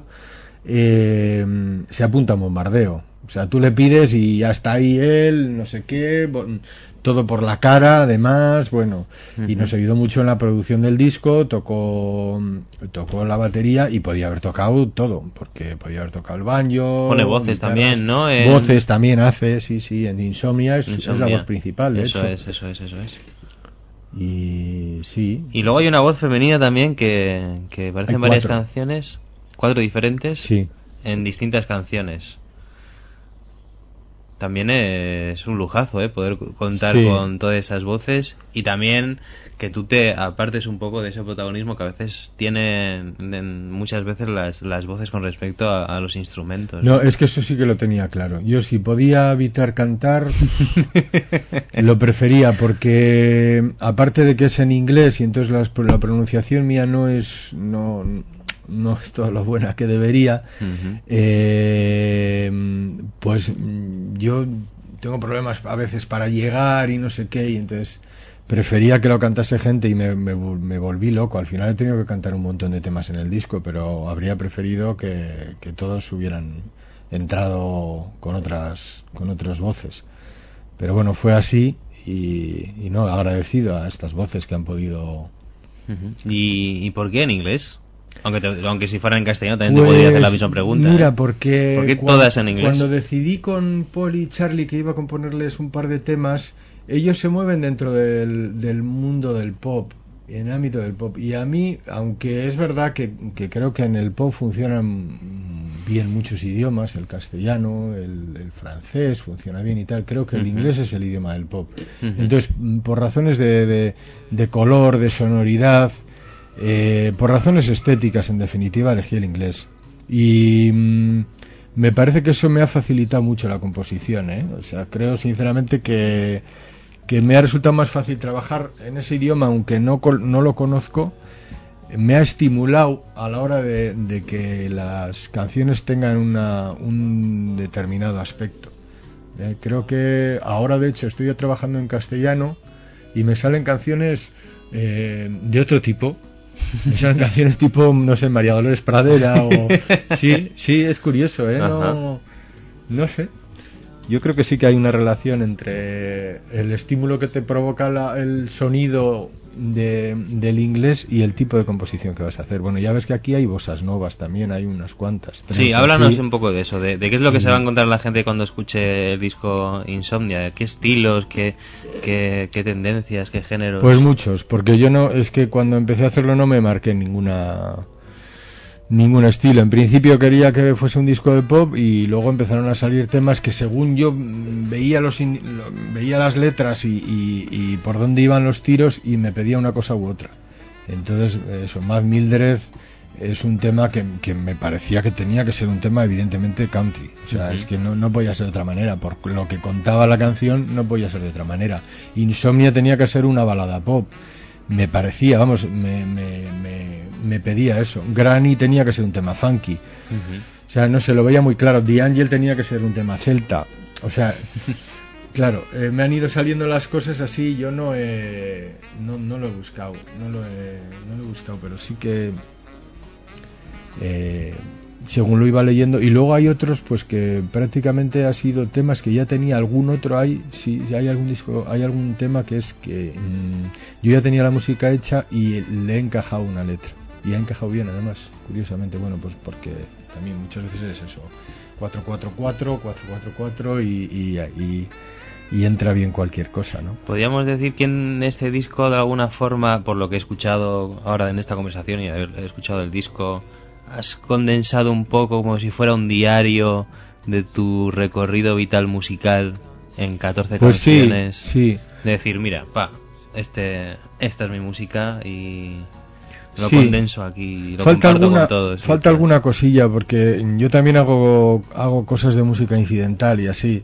se apunta a un bombardeo. O sea, tú le pides y ya está ahí él, no sé qué, todo por la cara, además, bueno, y nos ayudó mucho en la producción del disco, tocó la batería y podía haber tocado todo, porque podía haber tocado el banjo. Pone voces también, ¿no? Voces también hace, sí, en Insomnia es la voz principal, de hecho. Eso es. Y sí. Y luego hay una voz femenina también que aparece en varias canciones, 4 diferentes, sí, en distintas canciones. También es un lujazo, poder contar con todas esas voces, y también que tú te apartes un poco de ese protagonismo que a veces tienen muchas veces las voces con respecto a los instrumentos. No, es que eso sí que lo tenía claro. Yo, si podía evitar cantar, lo prefería, porque aparte de que es en inglés y entonces la pronunciación mía no es todo lo buena que debería, pues yo tengo problemas a veces para llegar y no sé qué, y entonces prefería que lo cantase gente y me volví loco. Al final he tenido que cantar un montón de temas en el disco, pero habría preferido que todos hubieran entrado con otras voces. Pero bueno, fue así, y no, agradecido a estas voces que han podido... ¿Y por qué en inglés? Aunque si fuera en castellano también te podría hacer la misma pregunta. Mira, porque ¿por qué todas en inglés? Cuando decidí con Paul y Charlie que iba a componerles un par de temas, ellos se mueven dentro del mundo del pop, en el ámbito del pop, y a mí, aunque es verdad que creo que en el pop funcionan bien muchos idiomas, el castellano, el francés funciona bien y tal, creo que el inglés es el idioma del pop. Entonces, por razones de color, de sonoridad, por razones estéticas, en definitiva, elegí el inglés. Y me parece que eso me ha facilitado mucho la composición, O sea, creo sinceramente que me ha resultado más fácil trabajar en ese idioma, aunque no lo conozco. Me ha estimulado a la hora de que las canciones tengan un determinado aspecto. Creo que ahora, de hecho, estoy trabajando en castellano y me salen canciones de otro tipo. Son canciones tipo, no sé, María Dolores Pradera o... Sí, es curioso, no sé. Yo creo que sí que hay una relación entre el estímulo que te provoca el sonido del inglés y el tipo de composición que vas a hacer. Bueno, ya ves que aquí hay bossas novas también, hay unas cuantas. Sí, háblanos un poco de eso, de qué es lo que se va a encontrar la gente cuando escuche el disco Insomnia, qué estilos, qué tendencias, qué géneros. Pues muchos, porque es que cuando empecé a hacerlo no me marqué ningún estilo. En principio quería que fuese un disco de pop y luego empezaron a salir temas que según yo veía las letras y por dónde iban los tiros y me pedía una cosa u otra. Entonces eso, Matt Mildred es un tema que me parecía que tenía que ser un tema evidentemente country. O sea, es que no podía ser de otra manera. Por lo que contaba la canción no podía ser de otra manera. Insomnia tenía que ser una balada pop. Me parecía, vamos, me pedía eso. Granny tenía que ser un tema funky. O sea, no se lo veía muy claro. The Angel tenía que ser un tema celta. O sea, claro, me han ido saliendo las cosas así. Yo no lo he buscado. No lo he buscado, pero sí que según lo iba leyendo. Y luego hay otros pues que prácticamente ha sido temas que ya tenía algún otro. Hay algún disco, hay algún tema que es que yo ya tenía la música hecha y le he encajado una letra y ha encajado bien además, curiosamente. Bueno, pues porque también muchas veces es eso, 4-4-4 y entra bien cualquier cosa, ¿no? Podríamos decir que en este disco, de alguna forma, por lo que he escuchado ahora en esta conversación y haber escuchado el disco, has condensado un poco como si fuera un diario de tu recorrido vital musical en 14 pues canciones. Sí. De decir, mira, esta es mi música y lo condenso aquí, lo comparto con todos. Falta alguna cosilla, porque yo también hago cosas de música incidental y así.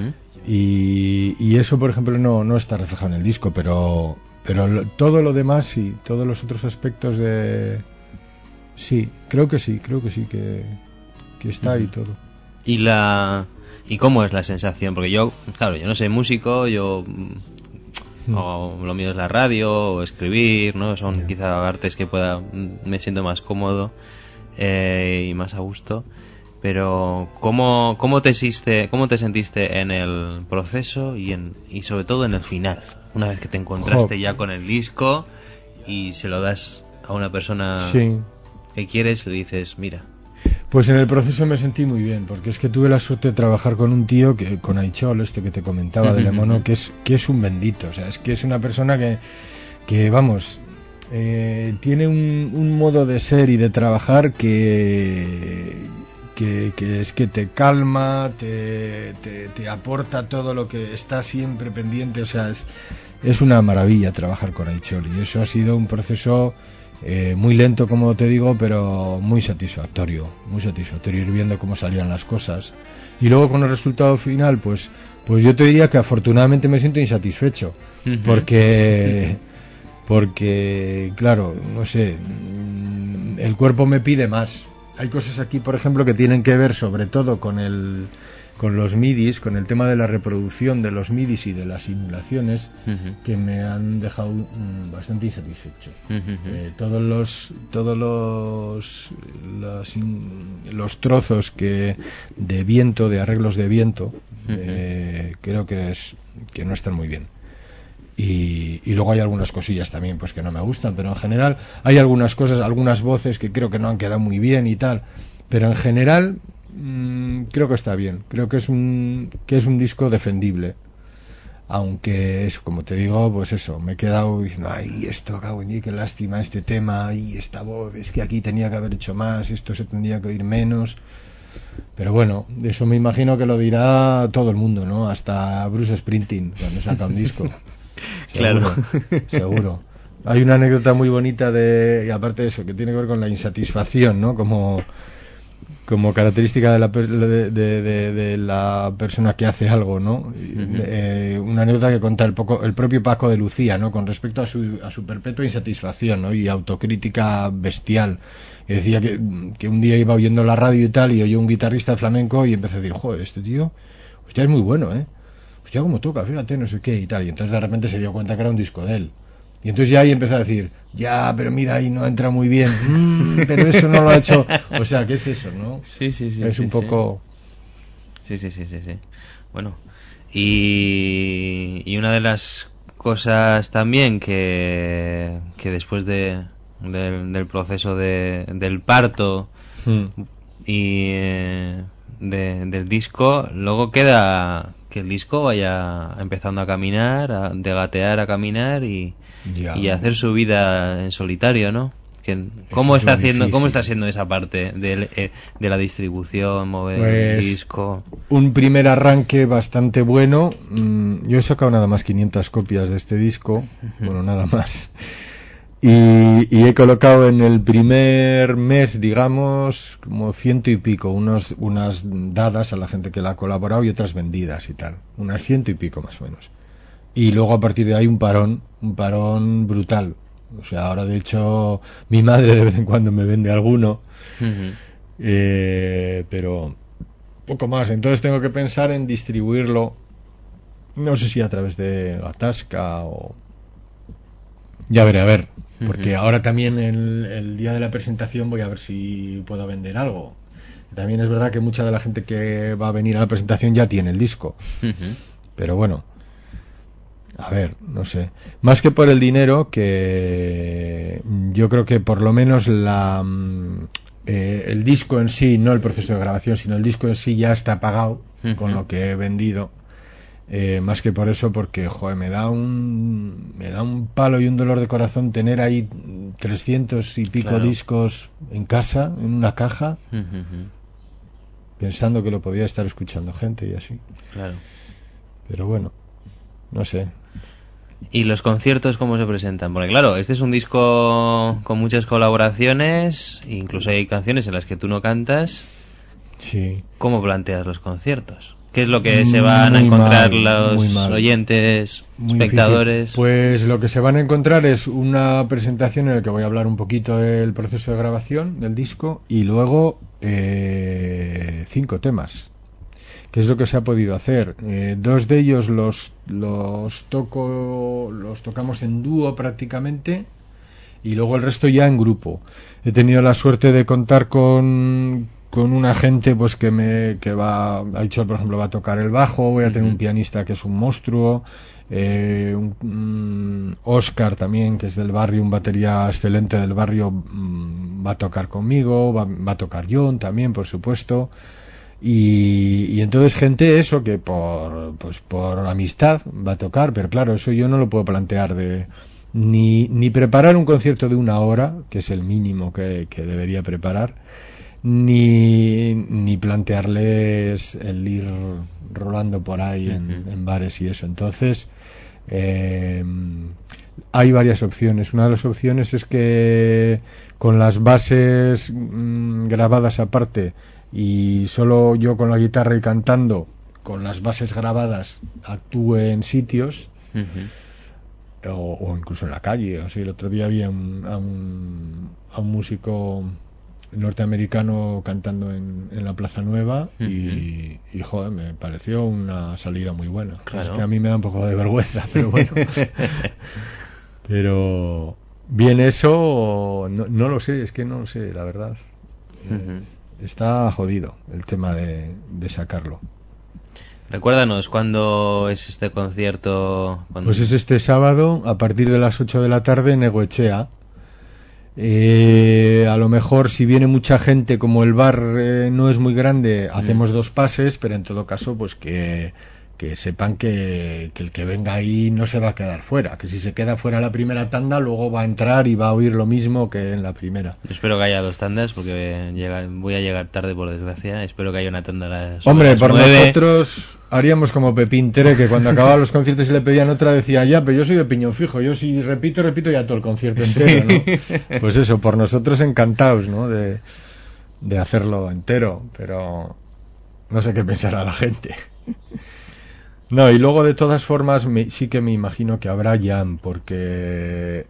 Y eso, por ejemplo, no está reflejado en el disco, pero todo lo demás y todos los otros aspectos de... Sí, creo que que está ahí todo. ¿Y cómo es la sensación? Porque yo no soy músico, o lo mío es la radio o escribir, ¿no? Son quizá artes que me siento más cómodo y más a gusto. Pero ¿cómo te sentiste en el proceso y sobre todo en el final? Una vez que te encontraste ya con el disco y se lo das a una persona... Sí. que quieres, le dices, mira. Pues en el proceso me sentí muy bien, porque es que tuve la suerte de trabajar con un tío con Aichol, que te comentaba de Lemono, que es un bendito. O sea, es que es una persona que vamos, tiene un modo de ser y de trabajar que es que te calma, te aporta todo lo que está siempre pendiente. O sea, es una maravilla trabajar con Aichol, y eso ha sido un proceso muy lento, como te digo, pero muy satisfactorio ir viendo cómo salían las cosas. Y luego con el resultado final, pues yo te diría que afortunadamente me siento insatisfecho, porque claro, no sé, el cuerpo me pide más. Hay cosas aquí, por ejemplo, que tienen que ver sobre todo con los MIDIs, con el tema de la reproducción de los MIDIs y de las simulaciones, que me han dejado bastante insatisfecho. Todos los trozos de viento, de arreglos de viento, creo que no están muy bien. Y luego hay algunas cosillas también pues que no me gustan, pero en general hay algunas cosas, algunas voces que creo que no han quedado muy bien y tal, pero en general creo que está bien. Creo que es un disco defendible, aunque es, como te digo, pues eso, me he quedado diciendo, ay, esto, cago en, qué lástima este tema, y esta voz, es que aquí tenía que haber hecho más, esto se tendría que oír menos. Pero bueno, eso me imagino que lo dirá todo el mundo, ¿no? Hasta Bruce Springsteen cuando saca un disco. Claro. Seguro. Hay una anécdota muy bonita y aparte de eso, que tiene que ver con la insatisfacción, ¿no? Como característica de la persona que hace algo, ¿no? Una anécdota que cuenta el propio Paco de Lucía, ¿no? Con respecto a su perpetua insatisfacción, ¿no? Y autocrítica bestial. Y decía que un día iba oyendo la radio y tal, y oyó un guitarrista flamenco y empezó a decir, joder, este tío, hostia, es muy bueno, hostia, cómo toca, fíjate, no sé qué y tal. Y entonces de repente se dio cuenta que era un disco de él. Y entonces ya ahí empezó a decir, ya, pero mira, ahí no entra muy bien, pero eso no lo ha hecho. O sea, ¿qué es eso, no? Sí. Es un poco... Sí. Bueno, y una de las cosas también que después del proceso del parto y del disco, luego queda que el disco vaya empezando a caminar, de gatear a caminar y a hacer su vida en solitario, ¿no? ¿Cómo está siendo esa parte de la distribución, mover el disco? Un primer arranque bastante bueno. Yo he sacado nada más 500 copias de este disco, bueno, nada más. Y he colocado en el primer mes, digamos, como 100 y pico, unas dadas a la gente que la ha colaborado y otras vendidas y tal. Unas 100 y pico más o menos. Y luego a partir de ahí un parón brutal. O sea, ahora de hecho mi madre de vez en cuando me vende alguno, pero poco más. Entonces tengo que pensar en distribuirlo, no sé si a través de la Tasca o... Ya veré, a ver, porque ahora también el día de la presentación voy a ver si puedo vender algo. También es verdad que mucha de la gente que va a venir a la presentación ya tiene el disco, pero bueno, a ver, no sé. Más que por el dinero, que yo creo que por lo menos el disco en sí, no el proceso de grabación, sino el disco en sí ya está pagado con lo que he vendido. Más que por eso, porque joder, me da un palo y un dolor de corazón tener ahí 300 y pico discos en casa, en una caja, pensando que lo podía estar escuchando gente y así. Claro. Pero bueno, no sé. ¿Y los conciertos cómo se presentan? Porque claro, este es un disco con muchas colaboraciones, incluso hay canciones en las que tú no cantas. Sí. ¿Cómo planteas los conciertos? ¿Qué es lo que se van a encontrar los oyentes, espectadores? Difícil. Pues lo que se van a encontrar es una presentación en la que voy a hablar un poquito del proceso de grabación del disco y luego 5 temas, que es lo que se ha podido hacer. 2 de ellos los tocamos en dúo prácticamente y luego el resto ya en grupo. He tenido la suerte de contar con una gente pues que ha dicho, por ejemplo, va a tocar el bajo. Voy a tener un pianista que es un monstruo, Oscar también, que es del barrio, un batería excelente del barrio, va a tocar conmigo, va a tocar John también, por supuesto. Y entonces gente eso que por amistad va a tocar, pero claro, eso yo no lo puedo plantear ni preparar un concierto de 1 hora, que es el mínimo que debería preparar, ni plantearles el ir rolando por ahí en bares y eso. Entonces hay varias opciones. Una de las opciones es que con las bases grabadas aparte y solo yo con la guitarra y cantando, con las bases grabadas actúe en sitios, o incluso en la calle. O sea, el otro día vi a un músico norteamericano cantando en la Plaza Nueva y joder, me pareció una salida muy buena. Claro. Es que a mí me da un poco de vergüenza, pero bueno. Pero bien, eso no lo sé, es que no lo sé, la verdad. Está jodido el tema de sacarlo. Recuérdanos, ¿cuándo es este concierto? Pues es este sábado a partir de las 8 de la tarde en Egoechea. A lo mejor si viene mucha gente, como el bar no es muy grande, hacemos 2 pases, pero en todo caso pues que sepan que el que venga ahí no se va a quedar fuera, que si se queda fuera la primera tanda luego va a entrar y va a oír lo mismo que en la primera. Yo espero que haya 2 tandas porque voy a llegar tarde, por desgracia. Espero que haya una tanda a las Hombre, por 9. nosotros haríamos como Pepín Tere, que cuando acababa los conciertos y le pedían otra decía, ya, pero yo soy de piñón fijo, yo si repito ya todo el concierto entero, ¿no? Pues eso, por nosotros encantados, ¿no? De hacerlo entero, pero no sé qué pensará la gente. No, y luego de todas formas sí que me imagino que habrá jam, porque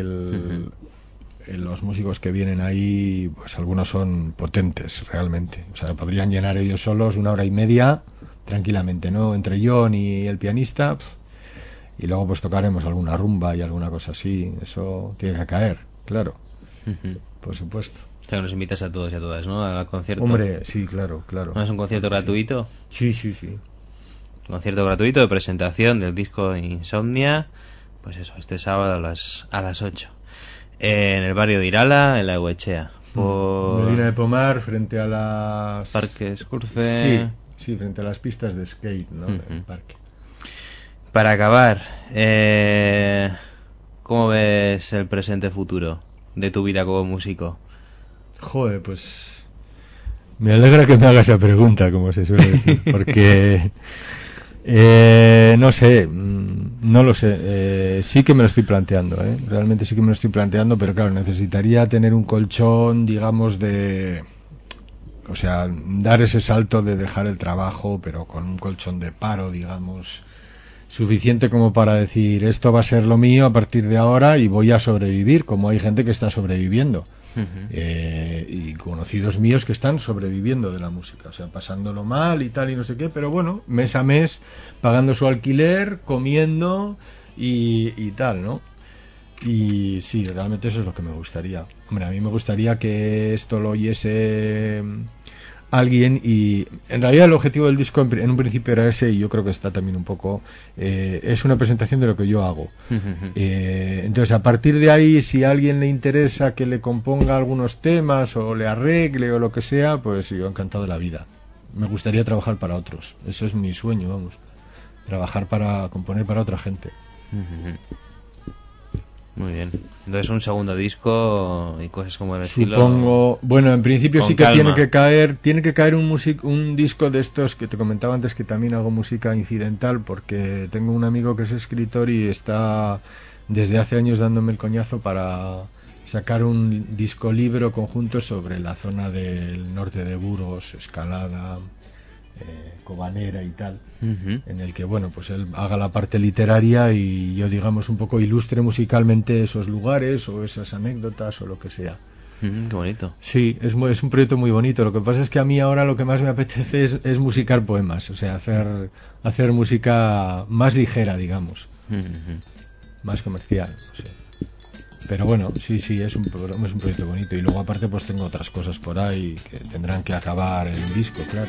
los músicos que vienen ahí, pues algunos son potentes realmente. O sea, podrían llenar ellos solos 1 hora y media tranquilamente, ¿no? Entre John y el pianista, y luego pues tocaremos alguna rumba y alguna cosa así. Eso tiene que caer, claro. Por supuesto. O sea, que nos invitas a todos y a todas, ¿no? Al concierto. Hombre, sí, claro. ¿No es un concierto gratuito? Sí. Un concierto gratuito de presentación del disco Insomnia. Pues eso, este sábado a las 8. En el barrio de Irala, en la Eguechea. Por Medina de Pomar, frente a las... Parque Escurce. Sí, frente a las pistas de skate, ¿no? Del parque. Para acabar, ¿cómo ves el presente futuro de tu vida como músico? Joder, pues me alegra que me haga esa pregunta, como se suele decir, porque no sé, no lo sé, sí que me lo estoy planteando, realmente sí que me lo estoy planteando, pero claro, necesitaría tener un colchón, digamos, o sea, dar ese salto de dejar el trabajo, pero con un colchón de paro, digamos, suficiente como para decir, esto va a ser lo mío a partir de ahora y voy a sobrevivir, como hay gente que está sobreviviendo. Y conocidos míos que están sobreviviendo de la música, o sea, pasándolo mal y tal y no sé qué, pero bueno, mes a mes pagando su alquiler, comiendo y tal, ¿no? Y sí, realmente eso es lo que me gustaría. Hombre, a mí me gustaría que esto lo oyese alguien, y en realidad el objetivo del disco en un principio era ese, y yo creo que está también un poco es una presentación de lo que yo hago. Entonces a partir de ahí, si a alguien le interesa que le componga algunos temas o le arregle o lo que sea, pues yo encantado de la vida. Me gustaría trabajar para otros, eso es mi sueño, vamos, componer para otra gente. Muy bien. Entonces un segundo disco y cosas como el estilo. Supongo, bueno, en principio sí que calma. tiene que caer un disco de estos que te comentaba antes, que también hago música incidental, porque tengo un amigo que es escritor y está desde hace años dándome el coñazo para sacar un disco libro conjunto sobre la zona del norte de Burgos, Escalada, Cobanera y tal, en el que, bueno, pues él haga la parte literaria y yo, digamos, un poco ilustre musicalmente esos lugares o esas anécdotas o lo que sea. Qué bonito. Sí, es un proyecto muy bonito. Lo que pasa es que a mí ahora lo que más me apetece es musicar poemas, o sea, hacer música más ligera, digamos, más comercial, no sé. Pero bueno, sí, es un proyecto bonito. Y luego aparte pues tengo otras cosas por ahí que tendrán que acabar en el disco, claro.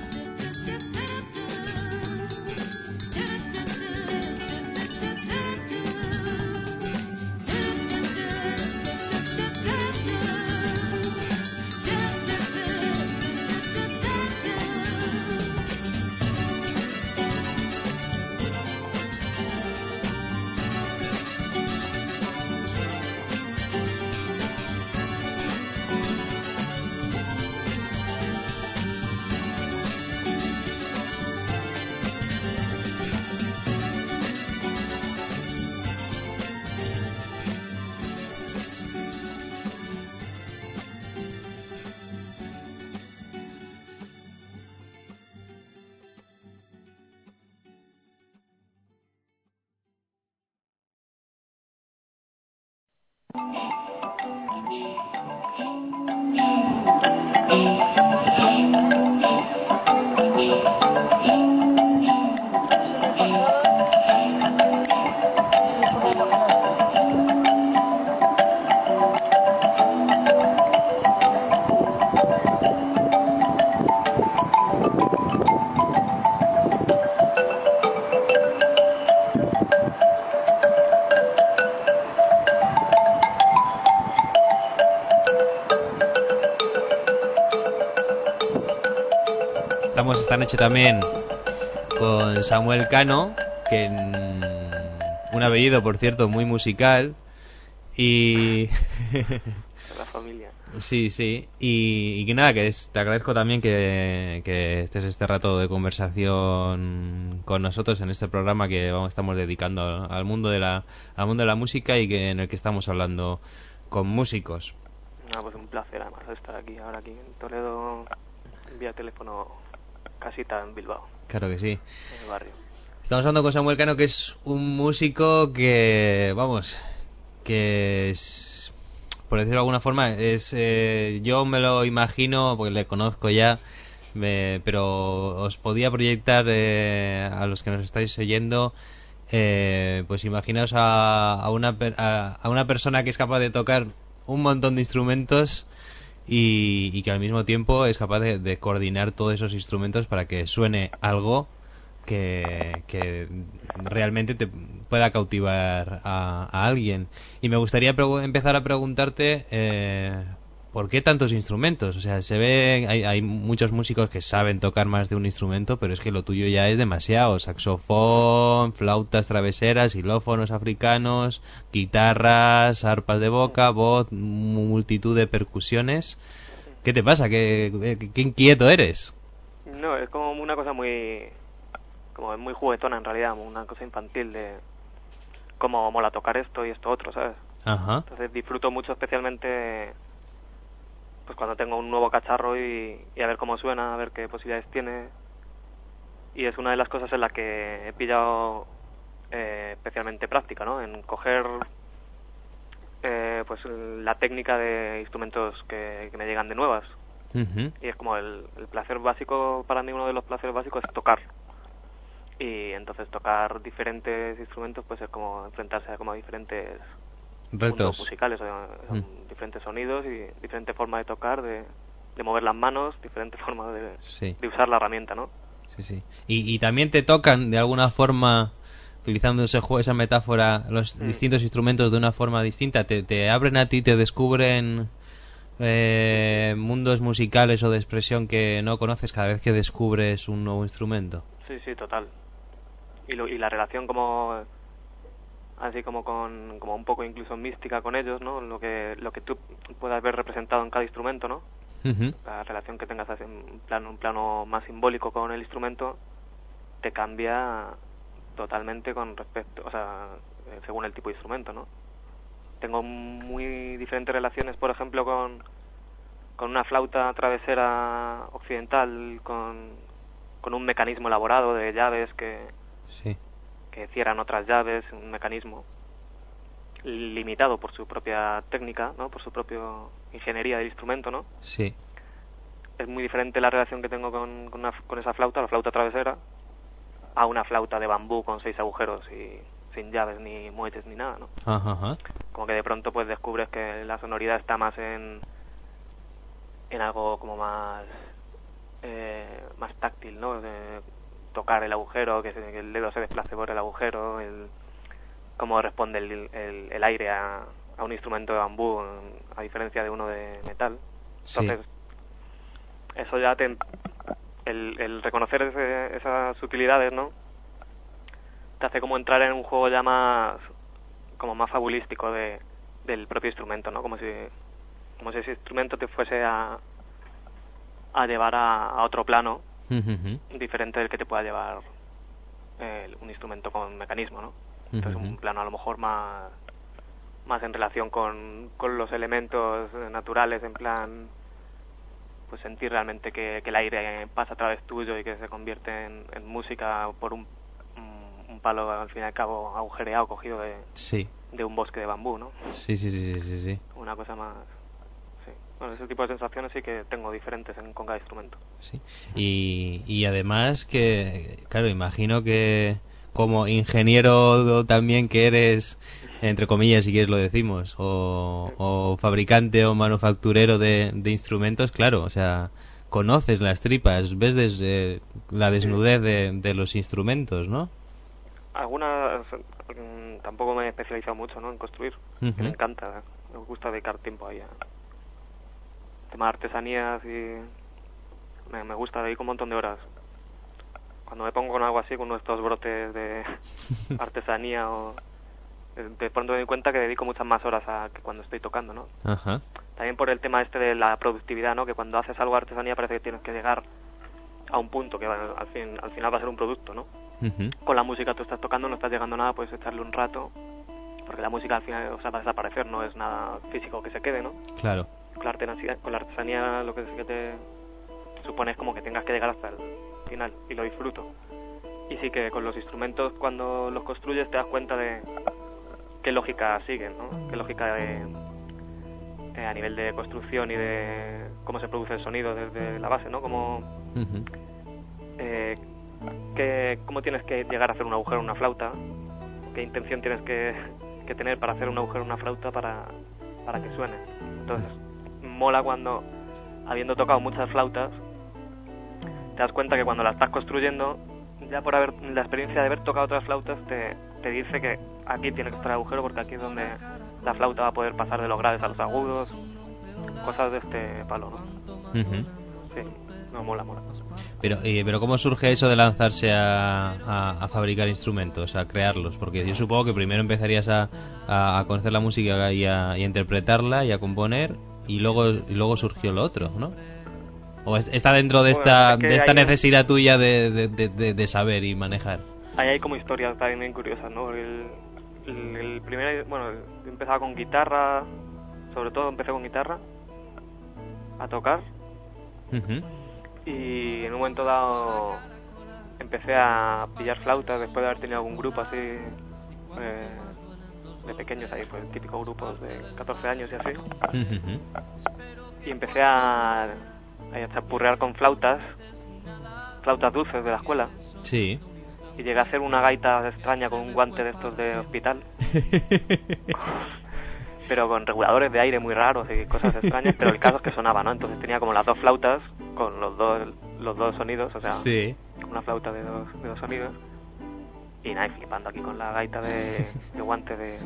Estamos esta noche también con Samuel Cano, que un apellido, por cierto, muy musical, y la familia. Sí, y que nada, te agradezco también que estés este rato de conversación con nosotros en este programa que estamos dedicando al mundo de la música y en el que estamos hablando con músicos. Pues un placer además estar aquí en Toledo, vía teléfono, casita en Bilbao. Claro que sí. En el barrio. Estamos hablando con Samuel Cano, que es un músico que, que es, por decirlo de alguna forma, yo me lo imagino, porque le conozco ya, pero os podía proyectar a los que nos estáis oyendo pues imaginaos a una persona que es capaz de tocar un montón de instrumentos y que al mismo tiempo es capaz de coordinar todos esos instrumentos para que suene algo que realmente te pueda cautivar a alguien. Y me gustaría empezar a preguntarte ¿por qué tantos instrumentos? O sea, hay muchos músicos que saben tocar más de un instrumento, pero es que lo tuyo ya es demasiado. Saxofón, flautas traveseras, xilófonos africanos, guitarras, arpas de boca, voz, multitud de percusiones. ¿Qué te pasa? ¿Qué inquieto eres? No, es como una cosa muy juguetona en realidad, una cosa infantil de cómo mola tocar esto y esto otro, ¿sabes? Ajá. Entonces disfruto mucho especialmente pues cuando tengo un nuevo cacharro y a ver cómo suena, a ver qué posibilidades tiene. Y es una de las cosas en las que he pillado especialmente práctica, ¿no? En coger pues la técnica de instrumentos que me llegan de nuevas. Uh-huh. Y es como el placer básico, para mí uno de los placeres básicos es tocar. Y entonces tocar diferentes instrumentos pues es como enfrentarse a como diferentes retos musicales, son diferentes sonidos y diferentes formas de tocar, de mover las manos, diferentes formas de usar la herramienta, ¿no? Sí. Y también te tocan de alguna forma, utilizando esa metáfora, los distintos instrumentos de una forma distinta, te abren a ti, te descubren mundos musicales o de expresión que no conoces cada vez que descubres un nuevo instrumento. Sí, total. Y la relación como así como como un poco incluso mística con ellos, ¿no? Lo que tú puedas ver representado en cada instrumento, ¿no? Uh-huh. La relación que tengas así en un plano más simbólico con el instrumento te cambia totalmente con respecto, o sea, según el tipo de instrumento, ¿no? Tengo muy diferentes relaciones, por ejemplo, con una flauta travesera occidental con un mecanismo elaborado de llaves que cierran otras llaves, un mecanismo limitado por su propia técnica, ¿no? Por su propia ingeniería del instrumento, ¿no? Sí. Es muy diferente la relación que tengo con esa flauta, la flauta travesera, a una flauta de bambú con 6 agujeros y sin llaves ni muelles ni nada, ¿no? Ajá. Como que de pronto pues descubres que la sonoridad está más en algo como más táctil, ¿no? De tocar el agujero, que el dedo se desplace por el agujero, cómo responde el aire a un instrumento de bambú a diferencia de uno de metal. Entonces eso ya el reconocer esas sutilidades, ¿no? Te hace como entrar en un juego ya más fabulístico del propio instrumento, ¿no? Como si ese instrumento te fuese a llevar a otro plano diferente del que te pueda llevar un instrumento con mecanismo, ¿no? Entonces un plano a lo mejor más en relación con los elementos naturales, en plan pues sentir realmente que el aire pasa a través tuyo y que se convierte en música por un palo al fin y al cabo agujereado cogido de un bosque de bambú, ¿no? Sí. Una cosa más. Bueno, ese tipo de sensaciones sí que tengo diferentes con cada instrumento. Sí. Y además que, claro, imagino que como ingeniero también que eres, entre comillas, si quieres lo decimos, o fabricante o manufacturero de instrumentos, claro, o sea, conoces las tripas, ves desde la desnudez de los instrumentos, ¿no? Algunas tampoco me he especializado mucho, ¿no? En construir. Me encanta, me gusta dedicar tiempo ahí a temas de artesanías y me gusta dedicar un montón de horas. Cuando me pongo con algo así, con estos brotes de artesanía, de pronto me doy cuenta que dedico muchas más horas que cuando estoy tocando, ¿no? Ajá. También por el tema de la productividad, ¿no? Que cuando haces algo de artesanía parece que tienes que llegar a un punto que al final va a ser un producto, ¿no? Con la música tú estás tocando, no estás llegando a nada, puedes echarle un rato, porque la música al final va a desaparecer, no es nada físico que se quede, ¿no? Claro. Con la artesanía lo que te supone es como que tengas que llegar hasta el final, y lo disfruto. Y sí que con los instrumentos, cuando los construyes, te das cuenta de qué lógica siguen, ¿no? Qué lógica a nivel de construcción y de cómo se produce el sonido desde la base, ¿no? Cómo tienes que llegar a hacer un agujero en una flauta qué intención tienes que tener para hacer un agujero en una flauta para que suene. Entonces, mola cuando, habiendo tocado muchas flautas, te das cuenta que cuando la estás construyendo, ya por haber la experiencia de haber tocado otras flautas, te dice que aquí tiene que estar el agujero porque aquí es donde la flauta va a poder pasar de los graves a los agudos, cosas de este palo, ¿no? Sí, no, mola. Pero ¿cómo surge eso de lanzarse a fabricar instrumentos, a crearlos? Porque yo supongo que primero empezarías a conocer la música y a interpretarla y a componer, y luego surgió lo otro, ¿no? ¿O está dentro de esta necesidad tuya de saber y manejar? Ahí hay como historias también curiosas, ¿no? El primer, bueno, empezaba con guitarra, sobre todo empecé con guitarra a tocar. Y en un momento dado empecé a pillar flautas después de haber tenido algún grupo así de pequeños, ahí pues típicos grupos de 14 años y así. Y empecé a chapurrear con flautas dulces de la escuela. Sí. Y llegué a hacer una gaita extraña con un guante de estos de hospital. Pero con reguladores de aire muy raros y cosas extrañas, pero el caso es que sonaba, ¿no? Entonces tenía como las dos flautas con los dos sonidos, o sea, sí, una flauta de dos sonidos. Y nada, y flipando aquí con la gaita de guante de...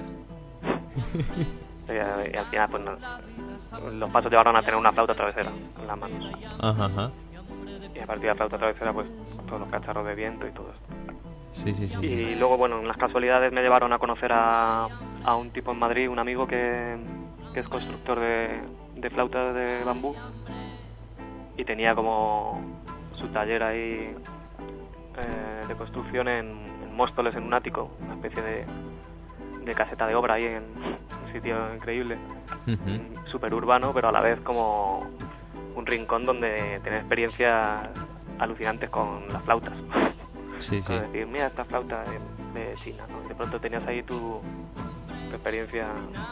Y al final, pues los pasos llevaron a tener una flauta travesera en las manos. Ajá. Y a partir de la flauta travesera, pues todos los cacharros de viento y todo esto. Sí. Y luego, bueno, en las casualidades me llevaron a conocer a un tipo en Madrid, un amigo que es constructor de flautas de bambú, y tenía como su taller ahí de construcción en Móstoles, en un ático, una especie de caseta de obra ahí en un sitio increíble, súper urbano, pero a la vez como un rincón donde tener experiencias alucinantes con las flautas. Sí. Decir, mira esta flauta de China, ¿no? Y de pronto tenías ahí tu experiencia.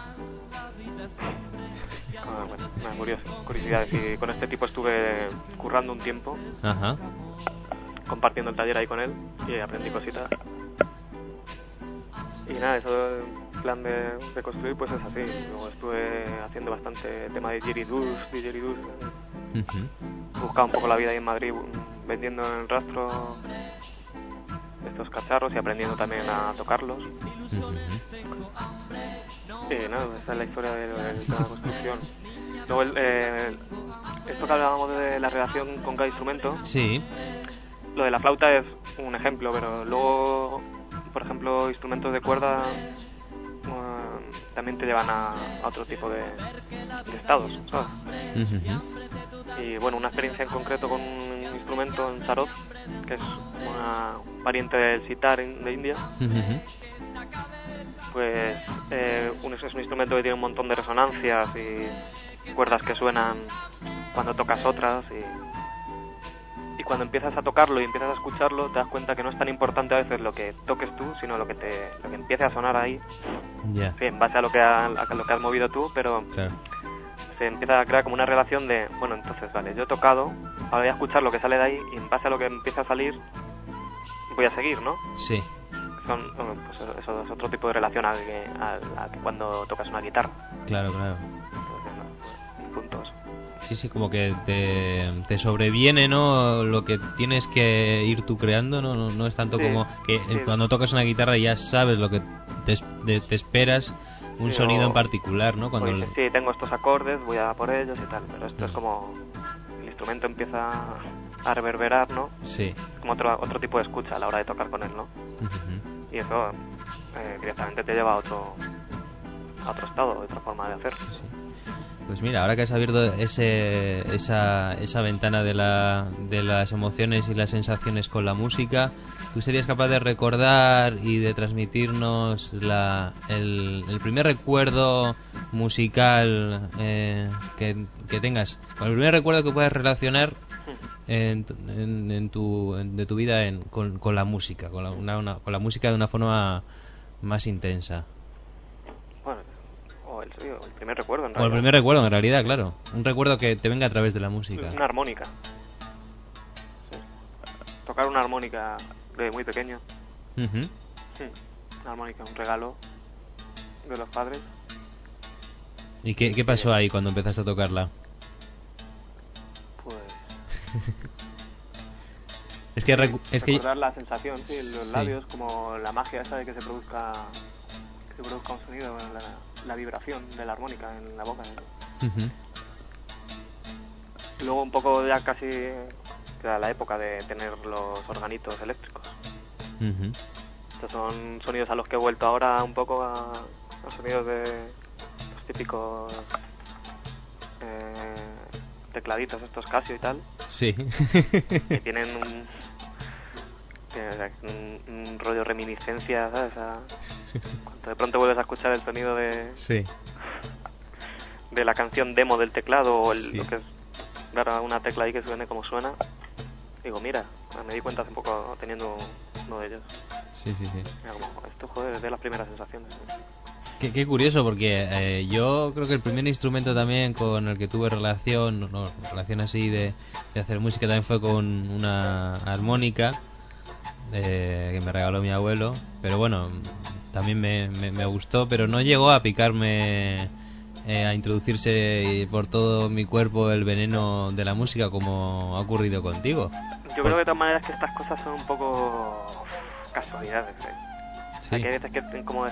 Bueno, una curiosidad. Y con este tipo estuve currando un tiempo. Ajá. Compartiendo el taller ahí con él y aprendí cositas. Y nada, eso en plan de construir pues es así. Luego estuve haciendo bastante tema de didgeridoo. Buscaba un poco la vida ahí en Madrid vendiendo en el rastro estos cacharros y aprendiendo también a tocarlos. Y nada, esa es la historia de la construcción. Luego esto que hablábamos de la relación con cada instrumento, sí, lo de la flauta es un ejemplo, pero luego, por ejemplo, instrumentos de cuerda también te llevan a otro tipo de estados, ¿sabes? Y bueno, una experiencia en concreto con un instrumento en sarod, que es una variante del sitar de India. Pues es un instrumento que tiene un montón de resonancias y cuerdas que suenan cuando tocas otras, y cuando empiezas a tocarlo y empiezas a escucharlo te das cuenta que no es tan importante a veces lo que toques tú, sino lo que empiece a sonar ahí. Yeah. Sí, en base a lo que has movido tú, pero claro, se empieza a crear como una relación de, bueno, entonces vale, yo he tocado, ahora voy a escuchar lo que sale de ahí y en base a lo que empieza a salir voy a seguir, ¿no? Sí. Pues eso es otro tipo de relación a que cuando tocas una guitarra. Claro. Entonces, puntos. Sí, como que te sobreviene, ¿no? Lo que tienes que ir tú creando, no es tanto como que cuando tocas una guitarra ya sabes lo que te esperas, un sonido en particular, ¿no? Cuando dices, sí, tengo estos acordes, voy a por ellos y tal, pero esto es como el instrumento empieza a reverberar, ¿no? Sí. Como otro tipo de escucha a la hora de tocar con él, ¿no? Y eso directamente te lleva a otro estado, otra forma de hacer. Sí. Pues mira, ahora que has abierto esa ventana de las emociones y las sensaciones con la música, ¿tú serías capaz de recordar y de transmitirnos el primer recuerdo musical que tengas? O el primer recuerdo que puedas relacionar de tu vida con la música, con la música de una forma más intensa. Bueno, el primer recuerdo en realidad. O el primer recuerdo en realidad, claro. Un recuerdo que te venga a través de la música. Una armónica. Sí. Tocar una armónica de muy pequeño. una armónica, un regalo de los padres. ¿Y qué pasó ahí cuando empezaste a tocarla? Pues... es que recordar la sensación, sí, en los labios, como la magia esa de que se produzca un sonido, la vibración de la armónica en la boca. Uh-huh. Luego un poco ya casi era la época de tener los organitos eléctricos. Uh-huh. Estos son sonidos a los que he vuelto ahora un poco a sonidos de los típicos tecladitos estos Casio y tal. Sí. Que tienen un rollo reminiscencia, ¿sabes? Cuando de pronto vuelves a escuchar el sonido de la canción demo del teclado o lo que es dar a una tecla ahí que suene como suena, digo, mira, me di cuenta hace un poco teniendo uno de ellos. Sí. Mira, como, esto, joder, es de las primeras sensaciones. Qué curioso, porque yo creo que el primer instrumento también con el que tuve relación así de hacer música también fue con una armónica que me regaló mi abuelo, pero bueno, también me gustó, pero no llegó a picarme, a introducirse por todo mi cuerpo el veneno de la música como ha ocurrido contigo. Yo creo de todas maneras que estas cosas son un poco casualidades, ¿eh? Sí. O sea, que hay veces que es como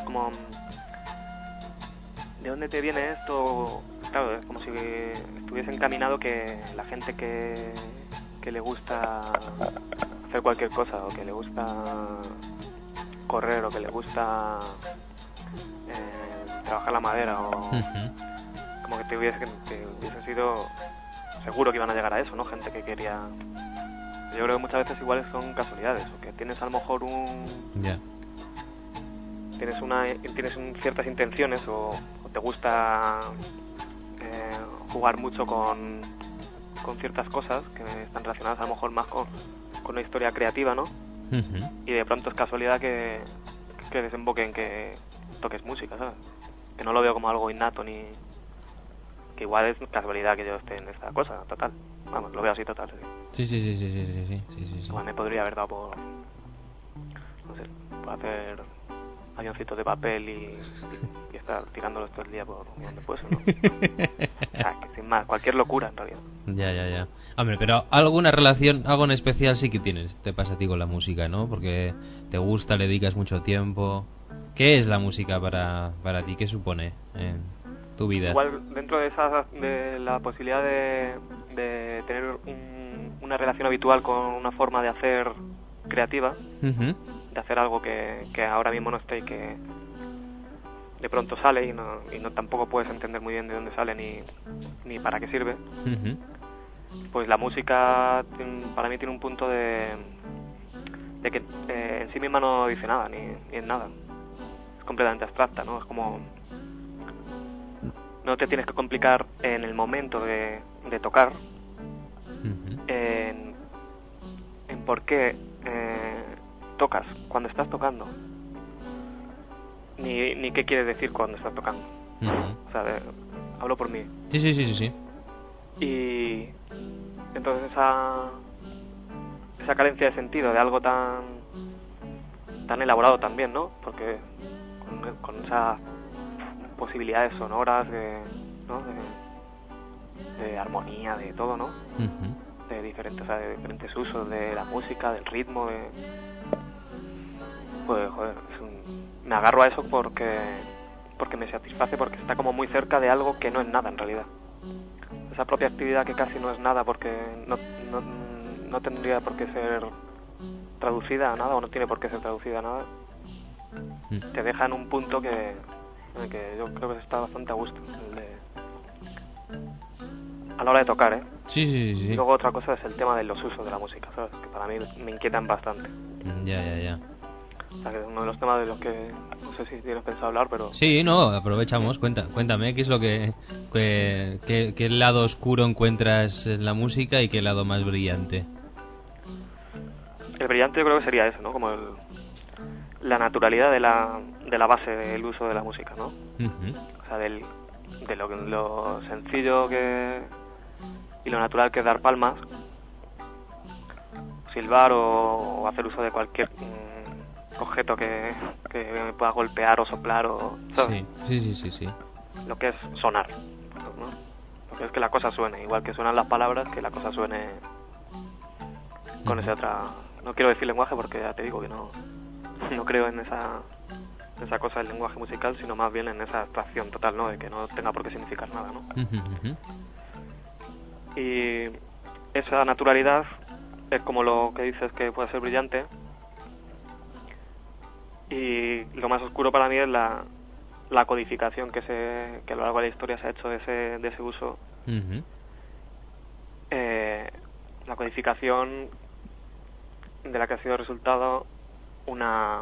¿de dónde te viene esto? Claro, es como si estuviese encaminado que la gente que le gusta hacer cualquier cosa, o que le gusta correr, o que le gusta trabajar la madera, o como que te hubiese sido seguro que iban a llegar a eso, ¿no? Gente que quería... Yo creo que muchas veces iguales son casualidades, o que tienes a lo mejor tienes ciertas intenciones, o te gusta jugar mucho con ciertas cosas que están relacionadas a lo mejor más con una historia creativa, ¿no? Uh-huh. Y de pronto es casualidad que desemboque en que toques música, ¿sabes? Que no lo veo como algo innato, ni que igual es casualidad que yo esté en esta cosa, total. Vamos, lo veo así, total. Sí. Igual me podría haber dado por, no sé, por hacer avioncitos de papel y estar tirándolos todo el día por donde fuese, ¿no? O sea, que sin más, cualquier locura en realidad. Ya. Hombre, pero alguna relación, algo en especial sí que tienes, te pasa a ti con la música, ¿no? Porque te gusta, le dedicas mucho tiempo. ¿Qué es la música para ti? ¿Qué supone en tu vida? Igual dentro de la posibilidad de tener una relación habitual con una forma de hacer creativa, uh-huh, de hacer algo que ahora mismo no esté y que de pronto sale y no tampoco puedes entender muy bien de dónde sale ni para qué sirve. Uh-huh. Pues la música para mí tiene un punto de que en sí misma no dice nada ni es nada, es completamente abstracta, ¿no? Es como no te tienes que complicar en el momento de tocar, uh-huh, en por qué tocas cuando estás tocando, ni qué quieres decir cuando estás tocando. Uh-huh. O sea, hablo por mí. Sí. Y entonces esa carencia de sentido de algo tan elaborado también, ¿no? Porque con esas posibilidades sonoras de armonía, de todo, ¿no? Uh-huh. De diferentes usos de la música, del ritmo, pues joder, me agarro a eso porque me satisface, porque está como muy cerca de algo que no es nada en realidad. Esa propia actividad que casi no es nada, porque no tendría por qué ser traducida a nada, o no tiene por qué ser traducida a nada, te deja en un punto en el que yo creo que se está bastante a gusto a la hora de tocar, ¿eh? Sí. Y luego otra cosa es el tema de los usos de la música, ¿sabes? Que para mí me inquietan bastante. Ya. O sea, que es uno de los temas de los que no sé si tienes pensado hablar, pero... Sí, no, aprovechamos, cuéntame, ¿qué es lo qué lado oscuro encuentras en la música y qué lado más brillante? El brillante yo creo que sería eso, ¿no? Como la naturalidad de la base del uso de la música, ¿no? Uh-huh. O sea, de lo sencillo y lo natural que es dar palmas, silbar o hacer uso de cualquier objeto que me pueda golpear o soplar o, ¿sabes? Sí. Lo que es sonar, ¿no? Lo que es que la cosa suene, igual que suenan las palabras, que la cosa suene con esa otra... No quiero decir lenguaje porque ya te digo que no creo en esa cosa del lenguaje musical, sino más bien en esa abstracción total, ¿no? De que no tenga por qué significar nada, ¿no? Y esa naturalidad es como lo que dices que puede ser brillante, y lo más oscuro para mí es la codificación que a lo largo de la historia se ha hecho de ese uso. La codificación de la que ha sido resultado una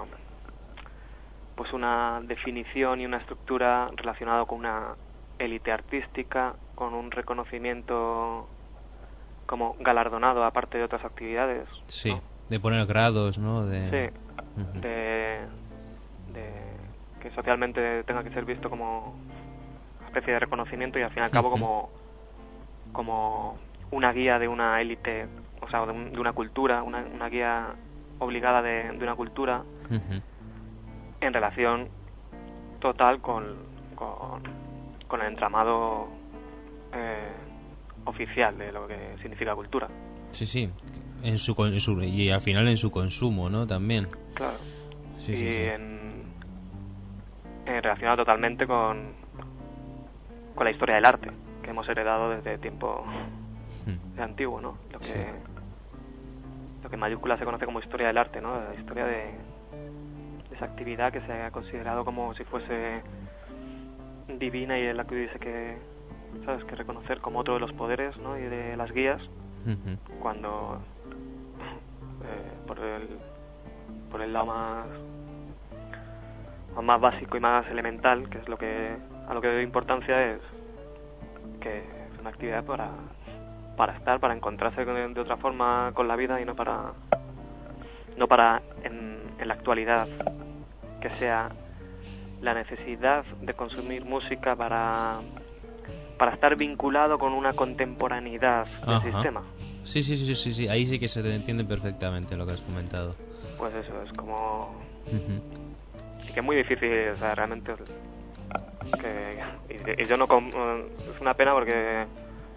definición y una estructura relacionada con una élite artística, con un reconocimiento como galardonado aparte de otras actividades. Sí, ¿no? De poner grados, ¿no? Sí, de que socialmente tenga que ser visto como una especie de reconocimiento y al fin y al cabo como una guía de una élite, o sea, de una cultura, una guía obligada de una cultura en relación total con el entramado oficial de lo que significa cultura. Sí, y al final en su consumo, ¿no? También. Claro. Sí. Relacionado totalmente con la historia del arte que hemos heredado desde tiempo de antiguo, ¿no? Lo que en mayúscula se conoce como historia del arte, ¿no? La historia de esa actividad que se ha considerado como si fuese divina y en la que hubiese que, ¿sabes?, que reconocer como otro de los poderes, ¿no? Y de las guías, cuando por el lado más básico y más elemental, que es a lo que doy importancia, es que es una actividad para estar, para encontrarse de otra forma con la vida, y no para en la actualidad que sea la necesidad de consumir música para estar vinculado con una contemporaneidad del sistema. Sí, ahí sí que se te entiende perfectamente lo que has comentado. Pues eso, es como... Y que es muy difícil, o sea, realmente... Y yo no... Es una pena porque...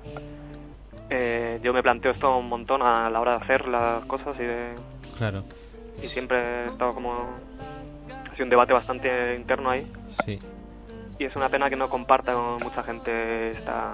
yo me planteo esto un montón a la hora de hacer las cosas Claro. Y siempre he estado como... Ha sido un debate bastante interno ahí. Sí. Y es una pena que no comparta con mucha gente